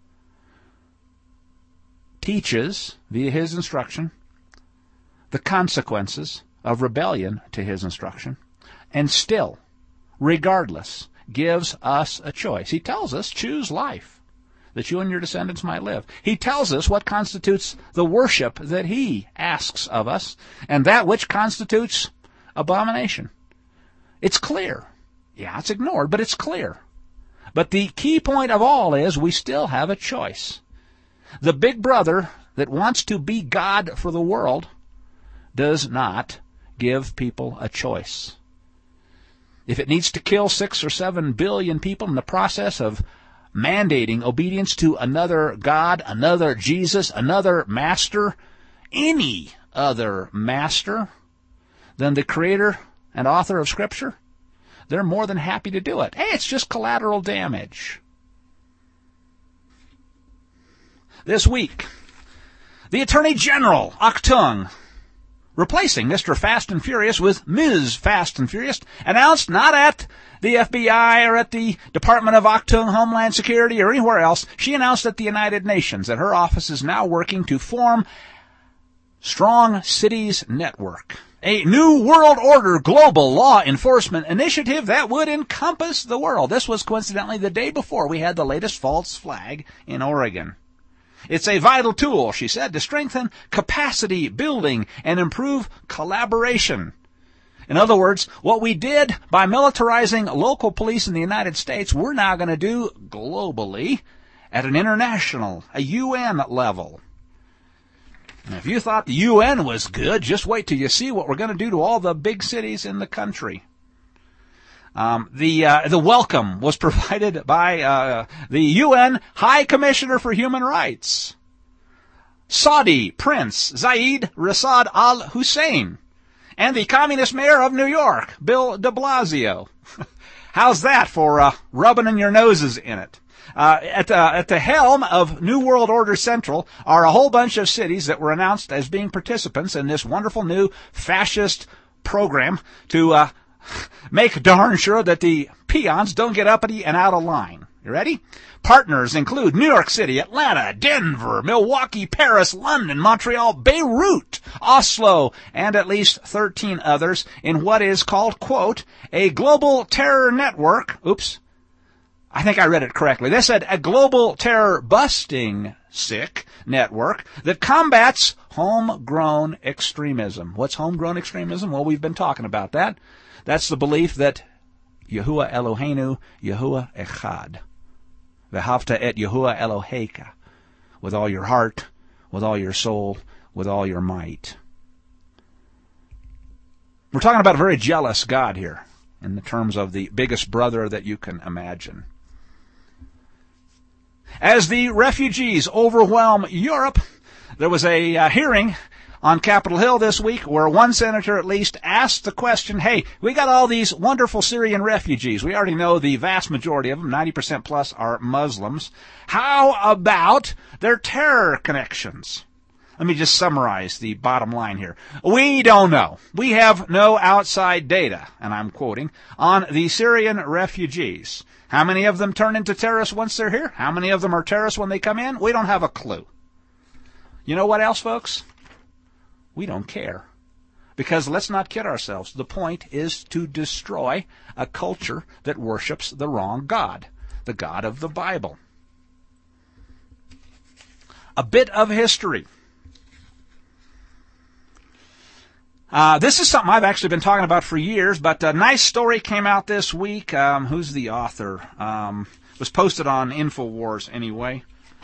teaches, via His instruction, the consequences of rebellion to His instruction, and still, regardless, gives us a choice. He tells us, choose life, that you and your descendants might live. He tells us what constitutes the worship that He asks of us, and that which constitutes abomination. It's clear. Yeah, it's ignored, but it's clear. But the key point of all is we still have a choice. The Big Brother that wants to be God for the world does not give people a choice. If it needs to kill 6 or 7 billion people in the process of mandating obedience to another God, another Jesus, another master, any other master than the Creator and author of Scripture, they're more than happy to do it. Hey, it's just collateral damage. This week, the Attorney General, Aktung, replacing Mr. Fast and Furious with Ms. Fast and Furious, announced not at the FBI or at the Department of Achtung Homeland Security or anywhere else. She announced at the United Nations that her office is now working to form Strong Cities Network, a new world order global law enforcement initiative that would encompass the world. This was coincidentally the day before we had the latest false flag in Oregon. It's a vital tool, she said, to strengthen capacity building and improve collaboration. In other words, what we did by militarizing local police in the United States, we're now going to do globally at an international, a UN level. And if you thought the UN was good, just wait till you see what we're going to do to all the big cities in the country. The welcome was provided by the UN High Commissioner for Human Rights, Saudi Prince Zayed Rashad Al Hussein, and the Communist Mayor of New York, Bill de Blasio. How's that for rubbing in your noses in it? At the helm of New World Order Central are a whole bunch of cities that were announced as being participants in this wonderful new fascist program to make darn sure that the peons don't get uppity and out of line. You ready? Partners include New York City, Atlanta, Denver, Milwaukee, Paris, London, Montreal, Beirut, Oslo, and at least 13 others in what is called, quote, a global terror network. Oops. I think I read it correctly. They said a global terror busting network that combats homegrown extremism. What's homegrown extremism? Well, we've been talking about that. That's the belief that Yahuwah Eloheinu, Yahuwah Echad. V'havta et Yahuwah Eloheika. With all your heart, with all your soul, with all your might. We're talking about a very jealous God here, in the terms of the biggest brother that you can imagine. As the refugees overwhelm Europe, there was a hearing on Capitol Hill this week where one senator at least asked the question, hey, we got all these wonderful Syrian refugees. We already know the vast majority of them, 90% plus, are Muslims. How about their terror connections? Let me just summarize the bottom line here. We don't know. We have no outside data, and I'm quoting, on the Syrian refugees. How many of them turn into terrorists once they're here? How many of them are terrorists when they come in? We don't have a clue. You know what else, folks? We don't care. Because let's not kid ourselves. The point is to destroy a culture that worships the wrong God, the God of the Bible. A bit of history. This is something I've actually been talking about for years, but a nice story came out this week. Who's the author? It was posted on InfoWars anyway.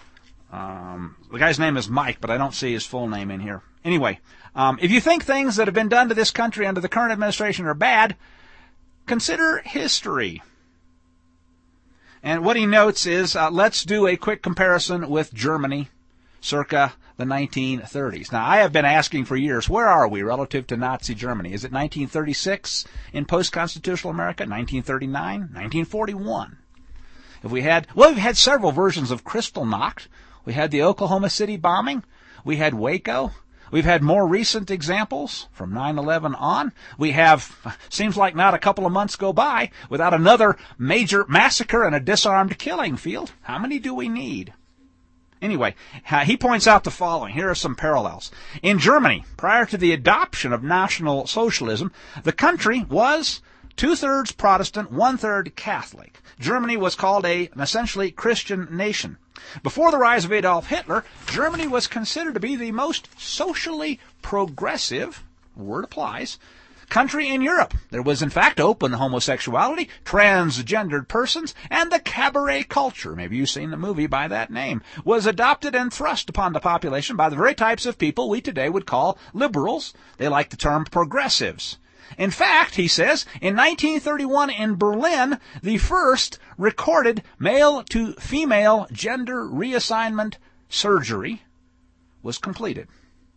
The guy's name is Mike, but I don't see his full name in here. Anyway, if you think things that have been done to this country under the current administration are bad, consider history. And what he notes is, let's do a quick comparison with Germany, circa the 1930s. Now, I have been asking for years, where are we relative to Nazi Germany? Is it 1936 in post-constitutional America, 1939, 1941? We've had several versions of Kristallnacht. We had the Oklahoma City bombing. We had Waco. We've had more recent examples from 9/11 on. We have, seems like not a couple of months go by without another major massacre and a disarmed killing field. How many do we need? Anyway, he points out the following. Here are some parallels. In Germany, prior to the adoption of National Socialism, the country was 2/3 Protestant, 1/3 Catholic. Germany was called an essentially Christian nation. Before the rise of Adolf Hitler, Germany was considered to be the most socially progressive, word applies, country in Europe. There was, in fact, open homosexuality, transgendered persons, and the cabaret culture, maybe you've seen the movie by that name, was adopted and thrust upon the population by the very types of people we today would call liberals. They like the term progressives. In fact, he says, in 1931 in Berlin, the first recorded male-to-female gender reassignment surgery was completed.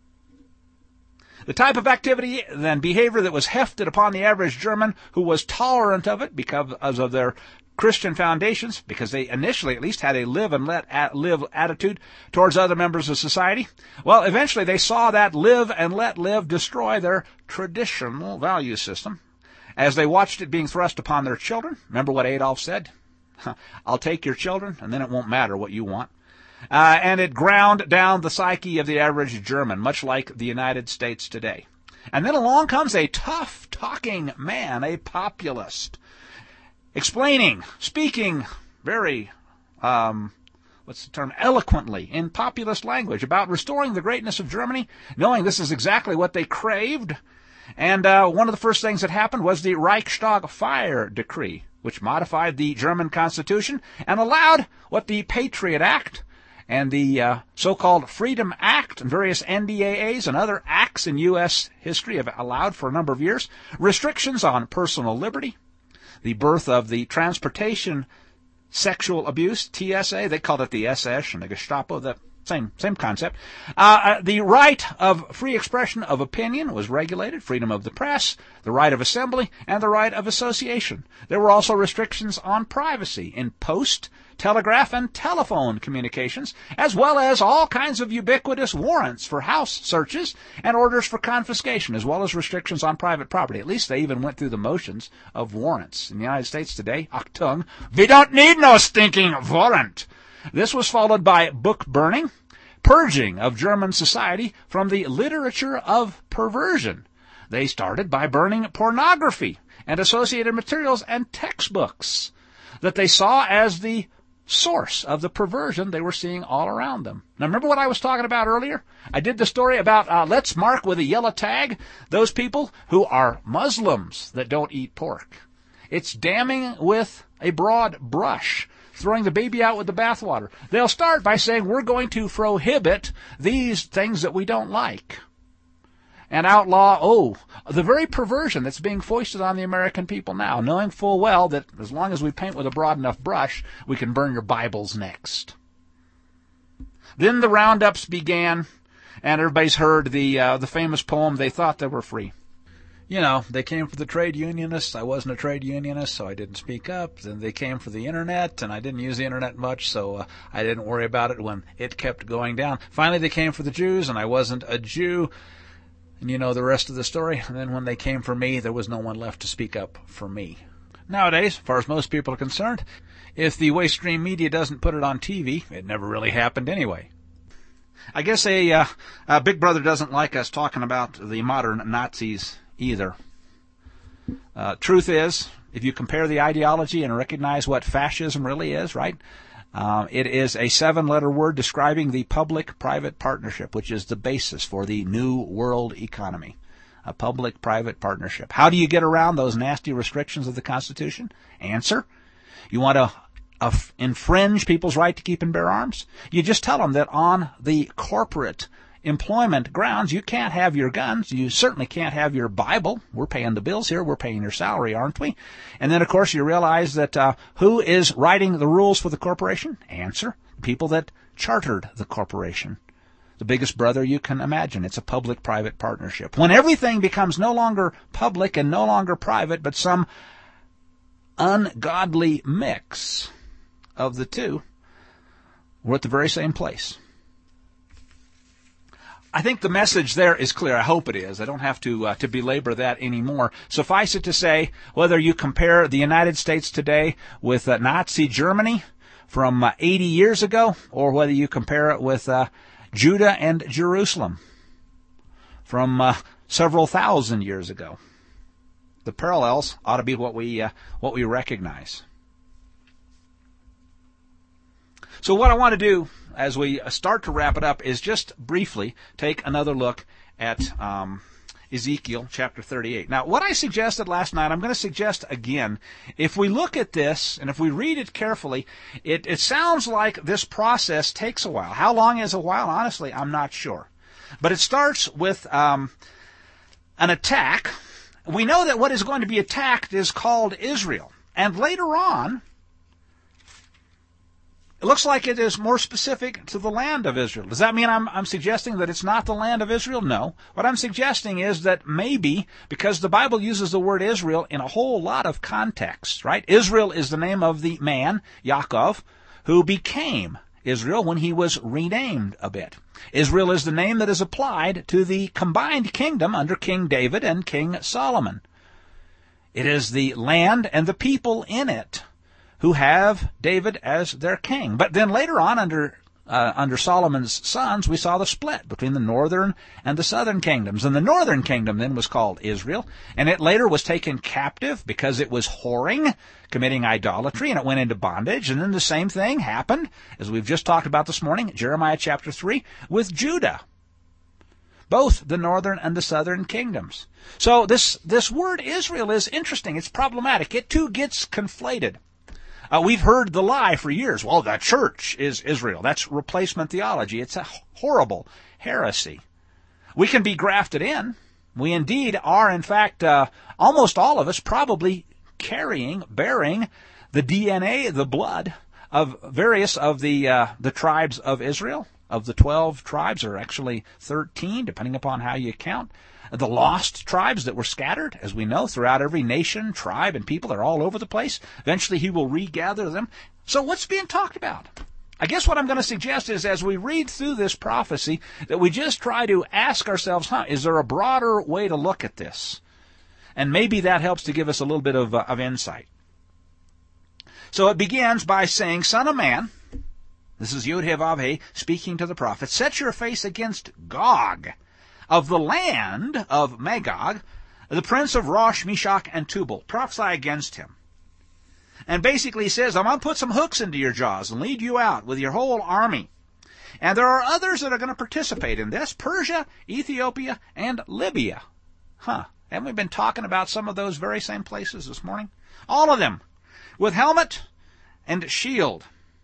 The type of activity and behavior that was hefted upon the average German who was tolerant of it because of their Christian foundations, because they initially at least had a live and let live attitude towards other members of society. Well, eventually they saw that live and let live destroy their traditional value system. as they watched it being thrust upon their children. Remember what Adolf said? I'll take your children, and then it won't matter what you want. And it ground down the psyche of the average German, much like the United States today. And then along comes a tough-talking man, a populist, speaking very, eloquently in populist language about restoring the greatness of Germany, knowing this is exactly what they craved. And one of the first things that happened was the Reichstag Fire Decree, which modified the German Constitution and allowed what the Patriot Act and the so-called Freedom Act and various NDAAs and other acts in U.S. history have allowed for a number of years. Restrictions on personal liberty, the birth of the Transportation Sexual Abuse, TSA, they called it the SS and the Gestapo, the same concept. The right of free expression of opinion was regulated, freedom of the press, the right of assembly, and the right of association. There were also restrictions on privacy in post, telegraph, and telephone communications, as well as all kinds of ubiquitous warrants for house searches and orders for confiscation, as well as restrictions on private property. At least they even went through the motions of warrants. In the United States today, Achtung, we don't need no stinking warrant. This was followed by book burning, purging of German society from the literature of perversion. They started by burning pornography and associated materials and textbooks that they saw as the source of the perversion they were seeing all around them. Now, remember what I was talking about earlier? I did the story about let's mark with a yellow tag those people who are Muslims that don't eat pork. It's damning with a broad brush, throwing the baby out with the bathwater. They'll start by saying, we're going to prohibit these things that we don't like, and outlaw, the very perversion that's being foisted on the American people now, knowing full well that as long as we paint with a broad enough brush, we can burn your Bibles next. Then the roundups began, and everybody's heard the famous poem, They Thought They Were Free. You know, they came for the trade unionists. I wasn't a trade unionist, so I didn't speak up. Then they came for the Internet, and I didn't use the Internet much, so I didn't worry about it when it kept going down. Finally, they came for the Jews, and I wasn't a Jew. And you know the rest of the story. And then when they came for me, there was no one left to speak up for me. Nowadays, as far as most people are concerned, if the waste stream media doesn't put it on TV, it never really happened anyway. I guess a Big Brother doesn't like us talking about the modern Nazis either. Truth is, if you compare the ideology and recognize what fascism really is, right? It is a 7-letter word describing the public-private partnership, which is the basis for the new world economy. A public-private partnership. How do you get around those nasty restrictions of the Constitution? Answer: you want to infringe people's right to keep and bear arms? You just tell them that on the corporate employment grounds, you can't have your guns. You certainly can't have your Bible. We're paying the bills here. We're paying your salary, aren't we? And then, of course, you realize that who is writing the rules for the corporation? Answer: people that chartered the corporation. The biggest brother you can imagine. It's a public-private partnership. When everything becomes no longer public and no longer private, but some ungodly mix of the two, we're at the very same place. I think the message there is clear. I hope it is. I don't have to belabor that anymore. Suffice it to say, whether you compare the United States today with Nazi Germany from 80 years ago, or whether you compare it with Judah and Jerusalem from several thousand years ago, the parallels ought to be what we recognize. So what I want to do as we start to wrap it up is just briefly take another look at Ezekiel chapter 38. Now, what I suggested last night, I'm going to suggest again. If we look at this and if we read it carefully, it sounds like this process takes a while. How long is a while? Honestly, I'm not sure. But it starts with an attack. We know that what is going to be attacked is called Israel. And later on, it looks like it is more specific to the land of Israel. Does that mean I'm suggesting that it's not the land of Israel? No. What I'm suggesting is that maybe, because the Bible uses the word Israel in a whole lot of contexts, right? Israel is the name of the man, Yaakov, who became Israel when he was renamed a bit. Israel is the name that is applied to the combined kingdom under King David and King Solomon. It is the land and the people in it who have David as their king. But then later on, under Solomon's sons, we saw the split between the northern and the southern kingdoms. And the northern kingdom then was called Israel, and it later was taken captive because it was whoring, committing idolatry, and it went into bondage. And then the same thing happened, as we've just talked about this morning, Jeremiah chapter 3, with Judah. Both the northern and the southern kingdoms. So this word Israel is interesting. It's problematic. It too gets conflated. We've heard the lie for years. Well, the church is Israel. That's replacement theology. It's a horrible heresy. We can be grafted in. We indeed are, in fact, almost all of us probably bearing the DNA, the blood of various of the tribes of Israel. Of the 12 tribes, or actually 13, depending upon how you count. The lost tribes that were scattered, as we know, throughout every nation, tribe, and people. They're all over the place. Eventually he will regather them. So what's being talked about? I guess what I'm going to suggest is, as we read through this prophecy, that we just try to ask ourselves, is there a broader way to look at this? And maybe that helps to give us a little bit of insight. So it begins by saying, Son of man, this is Yud-Heh-Vav-Heh speaking to the prophet, set your face against Gog, of the land of Magog, the prince of Rosh, Meshach, and Tubal. Prophesy against him. And basically he says, I'm going to put some hooks into your jaws and lead you out with your whole army. And there are others that are going to participate in this, Persia, Ethiopia, and Libya. Haven't we been talking about some of those very same places this morning? All of them, with helmet and shield.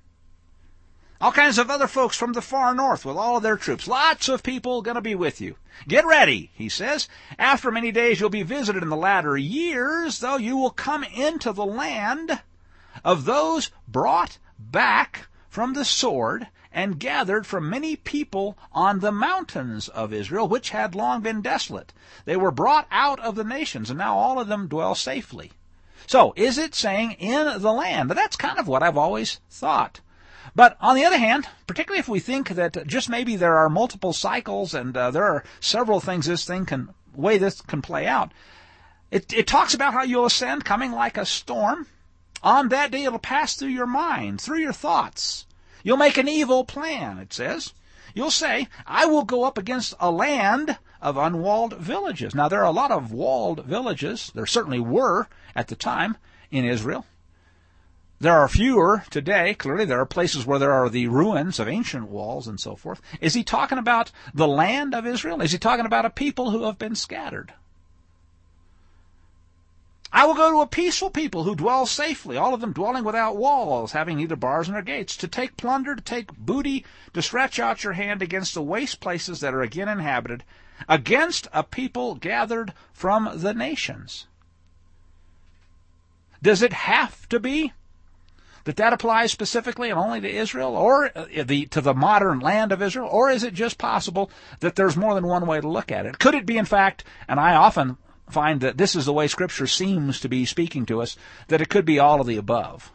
All kinds of other folks from the far north with all of their troops. Lots of people going to be with you. Get ready, he says. After many days you'll be visited in the latter years, though you will come into the land of those brought back from the sword and gathered from many people on the mountains of Israel, which had long been desolate. They were brought out of the nations, and now all of them dwell safely. So, is it saying in the land? That's kind of what I've always thought. But on the other hand, particularly if we think that just maybe there are multiple cycles and there are several things this can play out, it talks about how you'll ascend coming like a storm. On that day it'll pass through your mind, through your thoughts. You'll make an evil plan, it says. You'll say, I will go up against a land of unwalled villages. Now there are a lot of walled villages. There certainly were at the time in Israel. There are fewer today. Clearly, there are places where there are the ruins of ancient walls and so forth. Is he talking about the land of Israel? Is he talking about a people who have been scattered? I will go to a peaceful people who dwell safely, all of them dwelling without walls, having neither bars nor gates, to take plunder, to take booty, to stretch out your hand against the waste places that are again inhabited, against a people gathered from the nations. Does it have to be that applies specifically and only to Israel, or to the modern land of Israel, or is it just possible that there's more than one way to look at it? Could it be, in fact, and I often find that this is the way Scripture seems to be speaking to us, that it could be all of the above?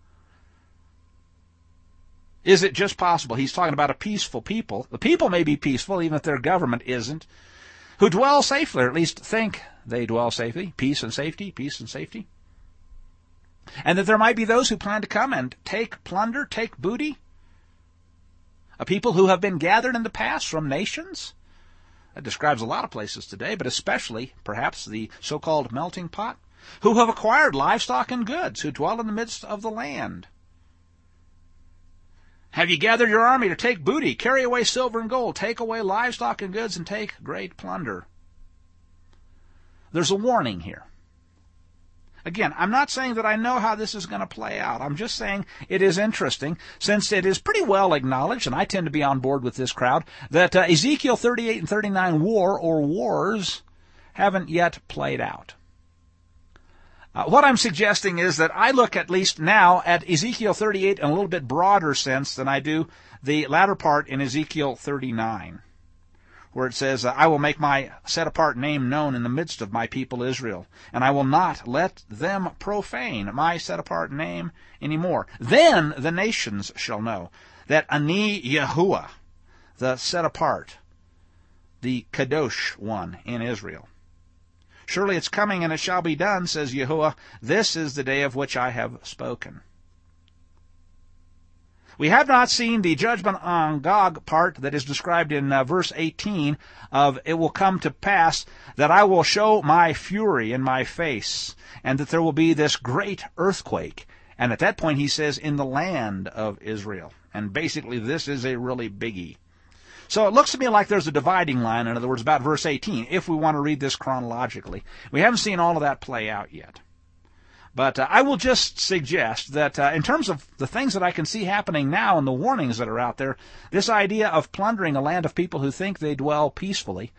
Is it just possible? He's talking about a peaceful people. The people may be peaceful, even if their government isn't, who dwell safely, or at least think they dwell safely. Peace and safety, peace and safety. And that there might be those who plan to come and take plunder, take booty. A people who have been gathered in the past from nations. That describes a lot of places today, but especially, perhaps, the so-called melting pot. Who have acquired livestock and goods, who dwell in the midst of the land. Have you gathered your army to take booty, carry away silver and gold, take away livestock and goods, and take great plunder? There's a warning here. Again, I'm not saying that I know how this is going to play out. I'm just saying it is interesting, since it is pretty well acknowledged, and I tend to be on board with this crowd, that Ezekiel 38 and 39 wars haven't yet played out. What I'm suggesting is that I look at least now at Ezekiel 38 in a little bit broader sense than I do the latter part in Ezekiel 39. Where it says, I will make my set-apart name known in the midst of my people Israel, and I will not let them profane my set-apart name anymore. Then the nations shall know that Ani Yahuwah, the set-apart, the Kadosh one in Israel, Surely it's coming, and it shall be done, says Yahuwah. This is the day of which I have spoken. We have not seen the judgment on Gog part that is described in verse 18 of, it will come to pass that I will show my fury in my face, and that there will be this great earthquake. And at that point he says, in the land of Israel. And basically this is a really biggie. So it looks to me like there's a dividing line, in other words, about verse 18, if we want to read this chronologically. We haven't seen all of that play out yet. But I will just suggest that in terms of the things that I can see happening now and the warnings that are out there, this idea of plundering a land of people who think they dwell peacefully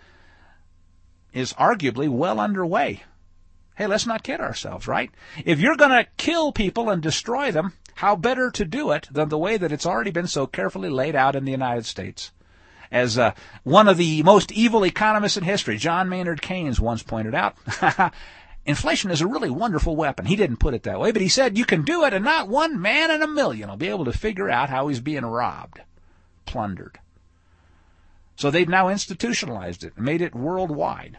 is arguably well underway. Hey, let's not kid ourselves, right? If you're going to kill people and destroy them, how better to do it than the way that it's already been so carefully laid out in the United States? As one of the most evil economists in history, John Maynard Keynes, once pointed out, inflation is a really wonderful weapon. He didn't put it that way, but he said you can do it and not one man in a million will be able to figure out how he's being robbed, plundered. So they've now institutionalized it and made it worldwide.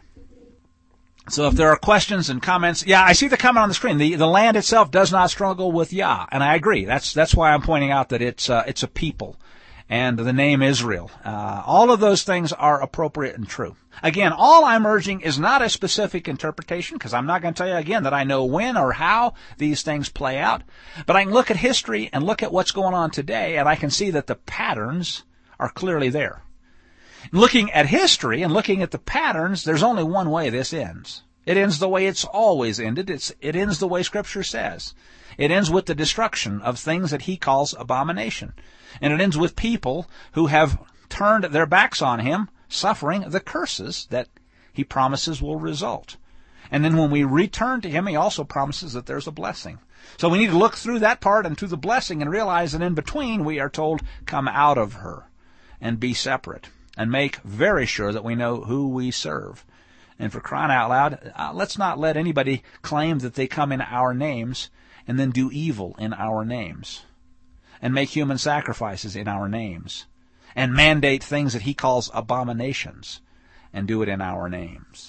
So if there are questions and comments, yeah, I see the comment on the screen. The land itself does not struggle with Yah, and I agree. That's why I'm pointing out that it's a people. And the name Israel. All of those things are appropriate and true. Again, all I'm urging is not a specific interpretation, because I'm not going to tell you again that I know when or how these things play out. But I can look at history and look at what's going on today, and I can see that the patterns are clearly there. Looking at history and looking at the patterns, there's only one way this ends. It ends the way it's always ended. It ends the way Scripture says. It ends with the destruction of things that he calls abomination. And it ends with people who have turned their backs on him, suffering the curses that he promises will result. And then when we return to him, he also promises that there's a blessing. So we need to look through that part and through the blessing and realize that in between we are told, come out of her and be separate and make very sure that we know who we serve. And for crying out loud, let's not let anybody claim that they come in our names and then do evil in our names, and make human sacrifices in our names, and mandate things that he calls abominations, and do it in our names.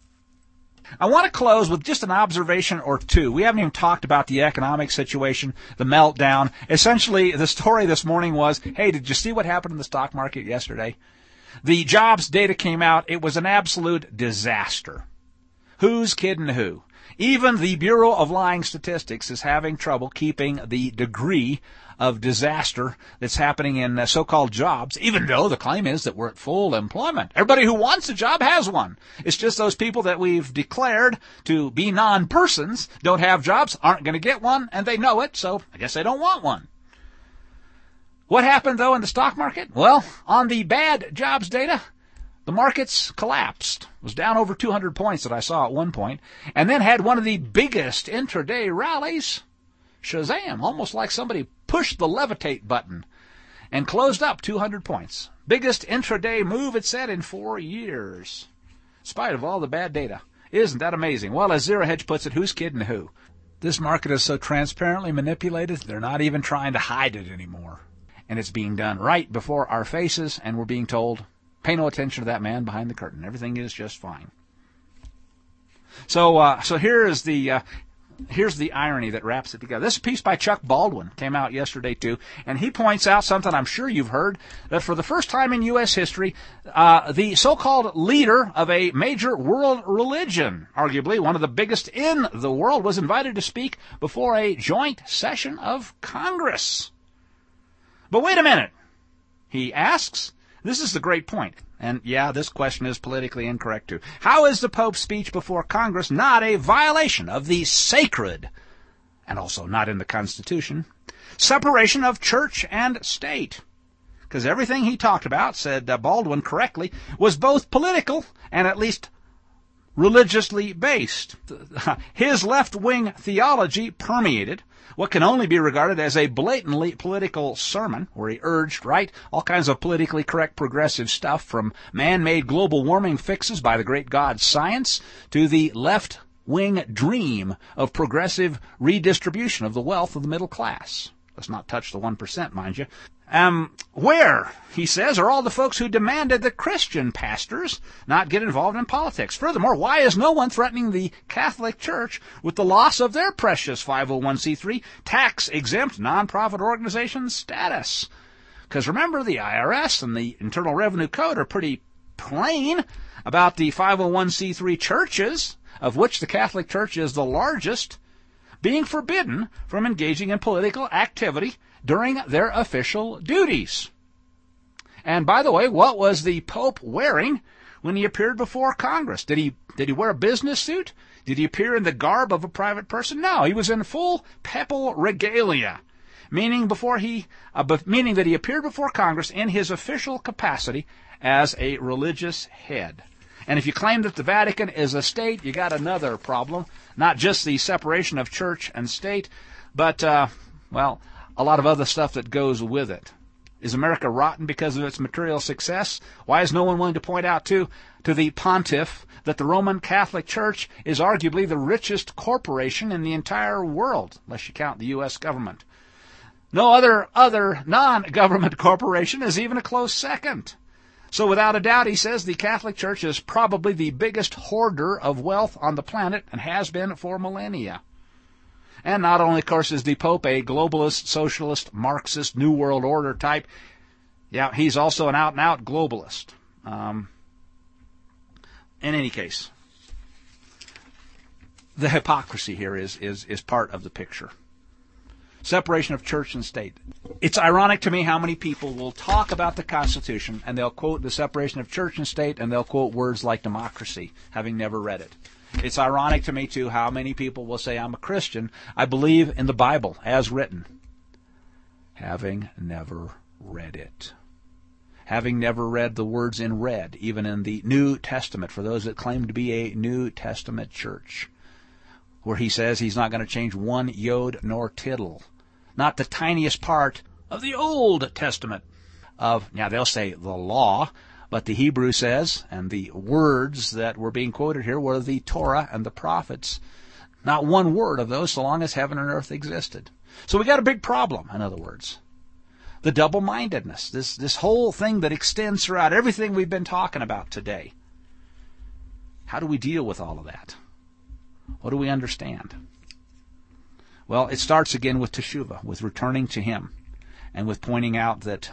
I want to close with just an observation or two. We haven't even talked about the economic situation, the meltdown. Essentially, the story this morning was, hey, did you see what happened in the stock market yesterday? The jobs data came out. It was an absolute disaster. Who's kidding who? Even the Bureau of Lying Statistics is having trouble keeping the degree of disaster that's happening in so-called jobs, even though the claim is that we're at full employment. Everybody who wants a job has one. It's just those people that we've declared to be non-persons, don't have jobs, aren't going to get one, and they know it, so I guess they don't want one. What happened, though, in the stock market? Well, on the bad jobs data, the markets collapsed. It was down over 200 points that I saw at one point, and then had one of the biggest intraday rallies. Shazam, almost like somebody pushed the levitate button and closed up 200 points. Biggest intraday move, it said, in 4 years, in spite of all the bad data. Isn't that amazing? Well, as Zero Hedge puts it, who's kidding who? This market is so transparently manipulated, they're not even trying to hide it anymore. And it's being done right before our faces, and we're being told, pay no attention to that man behind the curtain. Everything is just fine. So here's the irony that wraps it together. This piece by Chuck Baldwin came out yesterday too, and he points out something I'm sure you've heard, that for the first time in U.S. history, the so-called leader of a major world religion, arguably one of the biggest in the world, was invited to speak before a joint session of Congress. But wait a minute, he asks. This is the great point. And yeah, this question is politically incorrect too. How is the Pope's speech before Congress not a violation of the sacred, and also not in the Constitution, separation of church and state? Because everything he talked about, said Baldwin correctly, was both political and at least religiously based. His left-wing theology permeated what can only be regarded as a blatantly political sermon, where he urged, all kinds of politically correct progressive stuff, from man-made global warming fixes by the great god science to the left-wing dream of progressive redistribution of the wealth of the middle class. Let's not touch the 1%, mind you. Where, he says, are all the folks who demanded that Christian pastors not get involved in politics? Furthermore, why is no one threatening the Catholic Church with the loss of their precious 501c3 tax-exempt nonprofit organization status? Because remember, the IRS and the Internal Revenue Code are pretty plain about the 501c3 churches, of which the Catholic Church is the largest, being forbidden from engaging in political activity during their official duties. And by the way, what was the Pope wearing when he appeared before Congress? Did he wear a business suit? Did he appear in the garb of a private person? No, he was in full papal regalia, meaning that he appeared before Congress in his official capacity as a religious head. And if you claim that the Vatican is a state, you got another problem. Not just the separation of church and state, but, a lot of other stuff that goes with it. Is America rotten because of its material success? Why is no one willing to point out to the pontiff that the Roman Catholic Church is arguably the richest corporation in the entire world, unless you count the U.S. government? No other non-government corporation is even a close second. So without a doubt, he says, the Catholic Church is probably the biggest hoarder of wealth on the planet and has been for millennia. And not only, of course, is the Pope a globalist, socialist, Marxist, New World Order type, he's also an out-and-out globalist. In any case, the hypocrisy here is part of the picture. Separation of church and state. It's ironic to me how many people will talk about the Constitution and they'll quote the separation of church and state and they'll quote words like democracy, having never read it. It's ironic to me, too, how many people will say, I'm a Christian, I believe in the Bible as written, having never read it. Having never read the words in red, even in the New Testament, for those that claim to be a New Testament church, where he says he's not going to change one yod nor tittle, not the tiniest part of the Old Testament they'll say the law, but the Hebrew says, and the words that were being quoted here were the Torah and the prophets. Not one word of those so long as heaven and earth existed. So we got a big problem, in other words. The double-mindedness, this whole thing that extends throughout everything we've been talking about today. How do we deal with all of that? What do we understand? Well, it starts again with teshuvah, with returning to Him, and with pointing out that,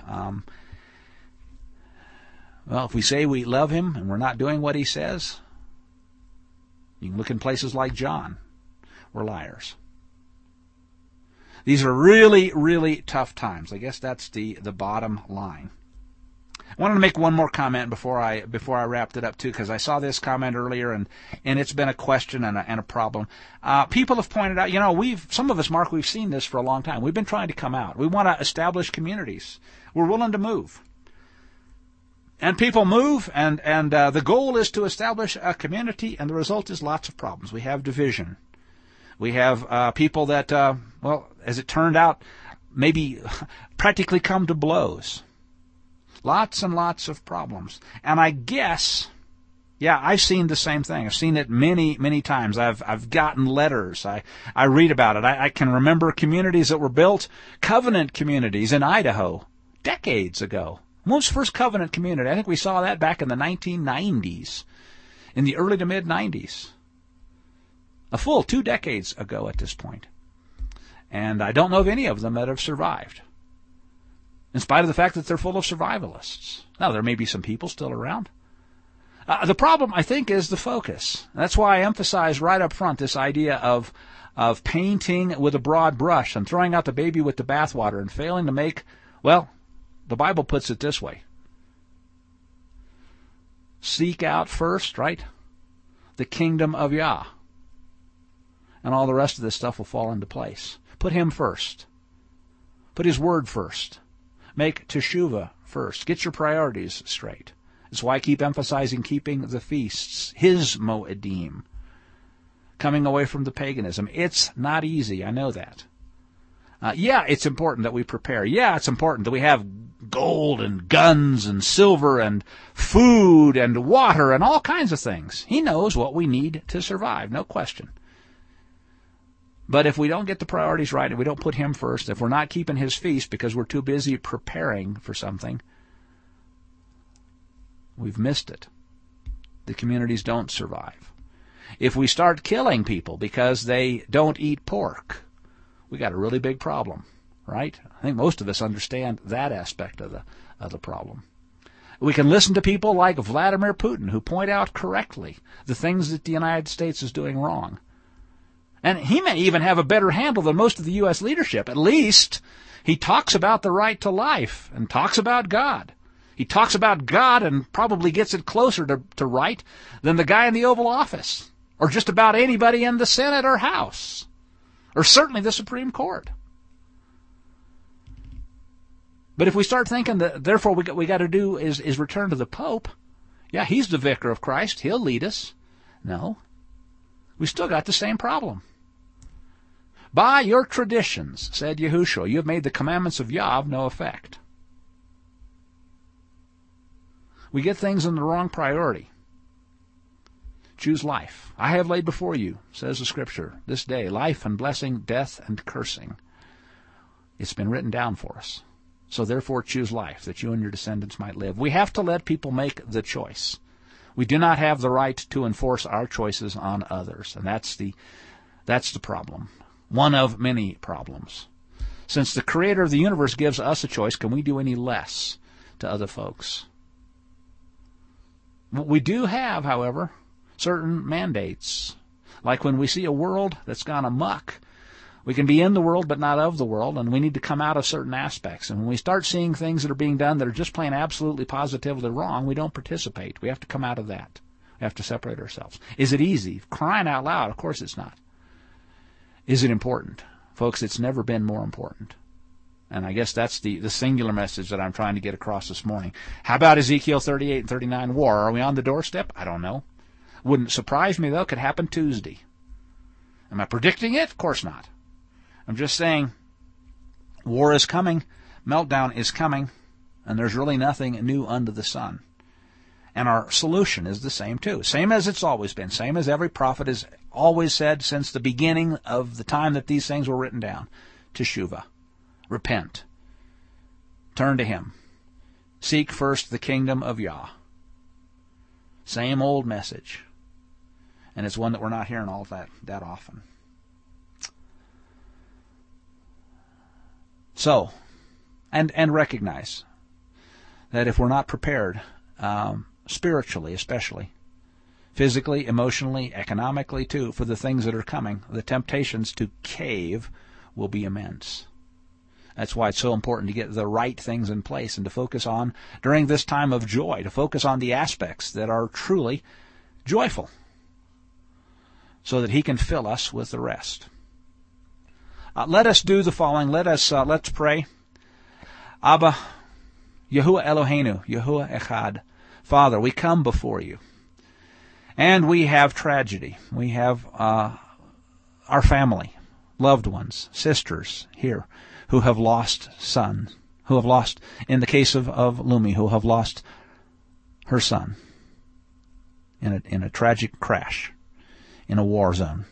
if we say we love Him and we're not doing what He says, you can look in places like John. We're liars. These are really, really tough times. I guess that's the bottom line. I wanted to make one more comment before I wrapped it up too, because I saw this comment earlier and it's been a question and a problem. People have pointed out, some of us, Mark, we've seen this for a long time. We've been trying to come out. We want to establish communities. We're willing to move. And people move, and the goal is to establish a community, and the result is lots of problems. We have division. We have people that, as it turned out, maybe practically come to blows. Lots and lots of problems. And I guess, I've seen the same thing. I've seen it many, many times. I've gotten letters. I read about it. I can remember communities that were built, covenant communities in Idaho, decades ago. Most first covenant community. I think we saw that back in the 1990s, in the early to mid-90s. A full 2 decades ago at this point. And I don't know of any of them that have survived, in spite of the fact that they're full of survivalists. Now, there may be some people still around. The problem, I think, is the focus. That's why I emphasize right up front this idea of painting with a broad brush and throwing out the baby with the bathwater and failing to make, the Bible puts it this way. Seek out first, right, the kingdom of Yah. And all the rest of this stuff will fall into place. Put Him first. Put His Word first. Make teshuvah first. Get your priorities straight. That's why I keep emphasizing keeping the feasts, His Moedim, coming away from the paganism. It's not easy, I know that. It's important that we prepare. It's important that we have gold and guns and silver and food and water and all kinds of things. He knows what we need to survive, no question. But if we don't get the priorities right, if we don't put him first, if we're not keeping his feast because we're too busy preparing for something, we've missed it. The communities don't survive. If we start killing people because they don't eat pork, we got a really big problem, right? I think most of us understand that aspect of the problem. We can listen to people like Vladimir Putin who point out correctly the things that the United States is doing wrong. And he may even have a better handle than most of the U.S. leadership. At least he talks about the right to life and talks about God. He talks about God and probably gets it closer to right than the guy in the Oval Office, or just about anybody in the Senate or House, or certainly the Supreme Court. But if we start thinking that therefore we got to do is return to the Pope, yeah, he's the vicar of Christ, he'll lead us. No, we still got the same problem. By your traditions, said Yahushua, you have made the commandments of Yah of no effect. We get things in the wrong priority. Choose life. I have laid before you, says the Scripture, this day, life and blessing, death and cursing. It's been written down for us. So therefore choose life, that you and your descendants might live. We have to let people make the choice. We do not have the right to enforce our choices on others, and that's the problem. One of many problems. Since the Creator of the universe gives us a choice, can we do any less to other folks? We do have, however, certain mandates. Like when we see a world that's gone amok, we can be in the world but not of the world, and we need to come out of certain aspects. And when we start seeing things that are being done that are just plain absolutely positively wrong, we don't participate. We have to come out of that. We have to separate ourselves. Is it easy? Crying out loud, of course it's not. Is it important? Folks, it's never been more important. And I guess that's the singular message that I'm trying to get across this morning. How about Ezekiel 38 and 39 war? Are we on the doorstep? I don't know. Wouldn't surprise me, though. It could happen Tuesday. Am I predicting it? Of course not. I'm just saying war is coming, meltdown is coming, and there's really nothing new under the sun. And our solution is the same, too. Same as it's always been. Same as every prophet has always said since the beginning of the time that these things were written down. Teshuvah. Repent. Turn to Him. Seek first the kingdom of Yah. Same old message. And it's one that we're not hearing all that often. So, and recognize that if we're not prepared, spiritually especially, physically, emotionally, economically too, for the things that are coming, the temptations to cave will be immense. That's why it's so important to get the right things in place and to focus on, during this time of joy, to focus on the aspects that are truly joyful, so that He can fill us with the rest. Let us do the following. Let's pray. Abba, Yahuwah Eloheinu, Yahuwah Echad. Father, we come before you, and we have tragedy. We have our family, loved ones, sisters here who have lost sons, who have lost, in the case of Lumi, who have lost her son in a tragic crash in a war zone.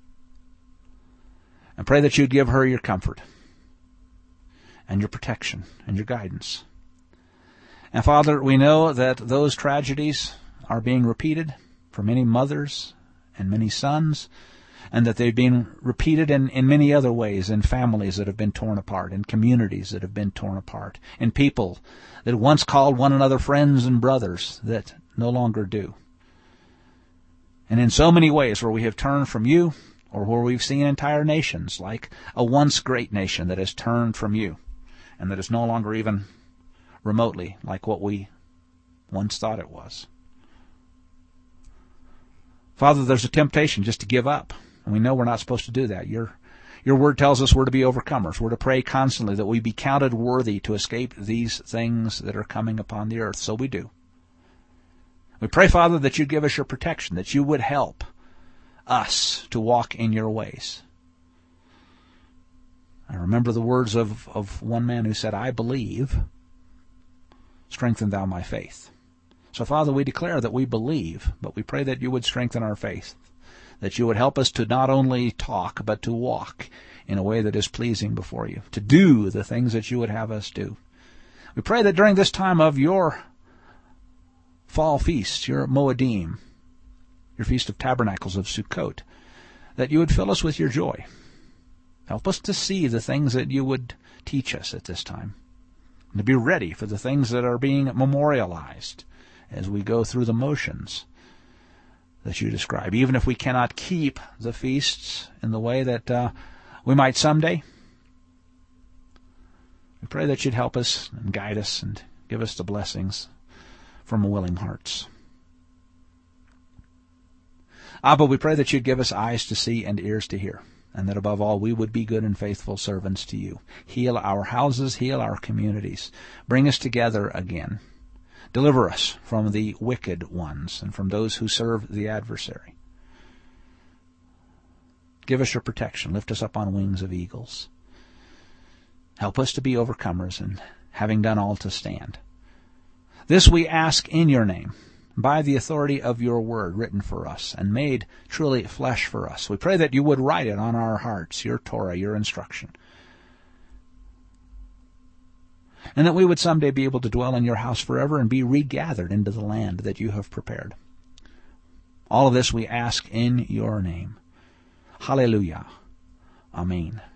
And pray that you'd give her your comfort and your protection and your guidance. And Father, we know that those tragedies are being repeated for many mothers and many sons, and that they've been repeated in many other ways, in families that have been torn apart, in communities that have been torn apart, in people that once called one another friends and brothers that no longer do. And in so many ways where we have turned from you, or where we've seen entire nations, like a once great nation that has turned from you, and that is no longer even remotely like what we once thought it was. Father, there's a temptation just to give up, and we know we're not supposed to do that. Your word tells us we're to be overcomers. We're to pray constantly that we be counted worthy to escape these things that are coming upon the earth. So we do. We pray, Father, that you'd give us your protection, that you would help us to walk in your ways. I remember the words of one man who said, I believe, strengthen thou my faith. So, Father, we declare that we believe, but we pray that you would strengthen our faith, that you would help us to not only talk, but to walk in a way that is pleasing before you, to do the things that you would have us do. We pray that during this time of your fall feast, your Moedim, your Feast of Tabernacles of Sukkot, that you would fill us with your joy. Help us to see the things that you would teach us at this time, and to be ready for the things that are being memorialized as we go through the motions that you describe, even if we cannot keep the feasts in the way that we might someday. We pray that you'd help us and guide us and give us the blessings from willing hearts. Abba, we pray that you'd give us eyes to see and ears to hear, and that above all we would be good and faithful servants to you. Heal our houses, heal our communities. Bring us together again. Deliver us from the wicked ones and from those who serve the adversary. Give us your protection. Lift us up on wings of eagles. Help us to be overcomers and, having done all, to stand. This we ask in your name, by the authority of your word written for us and made truly flesh for us. We pray that you would write it on our hearts, your Torah, your instruction, and that we would someday be able to dwell in your house forever and be regathered into the land that you have prepared. All of this we ask in your name. Hallelujah. Amen.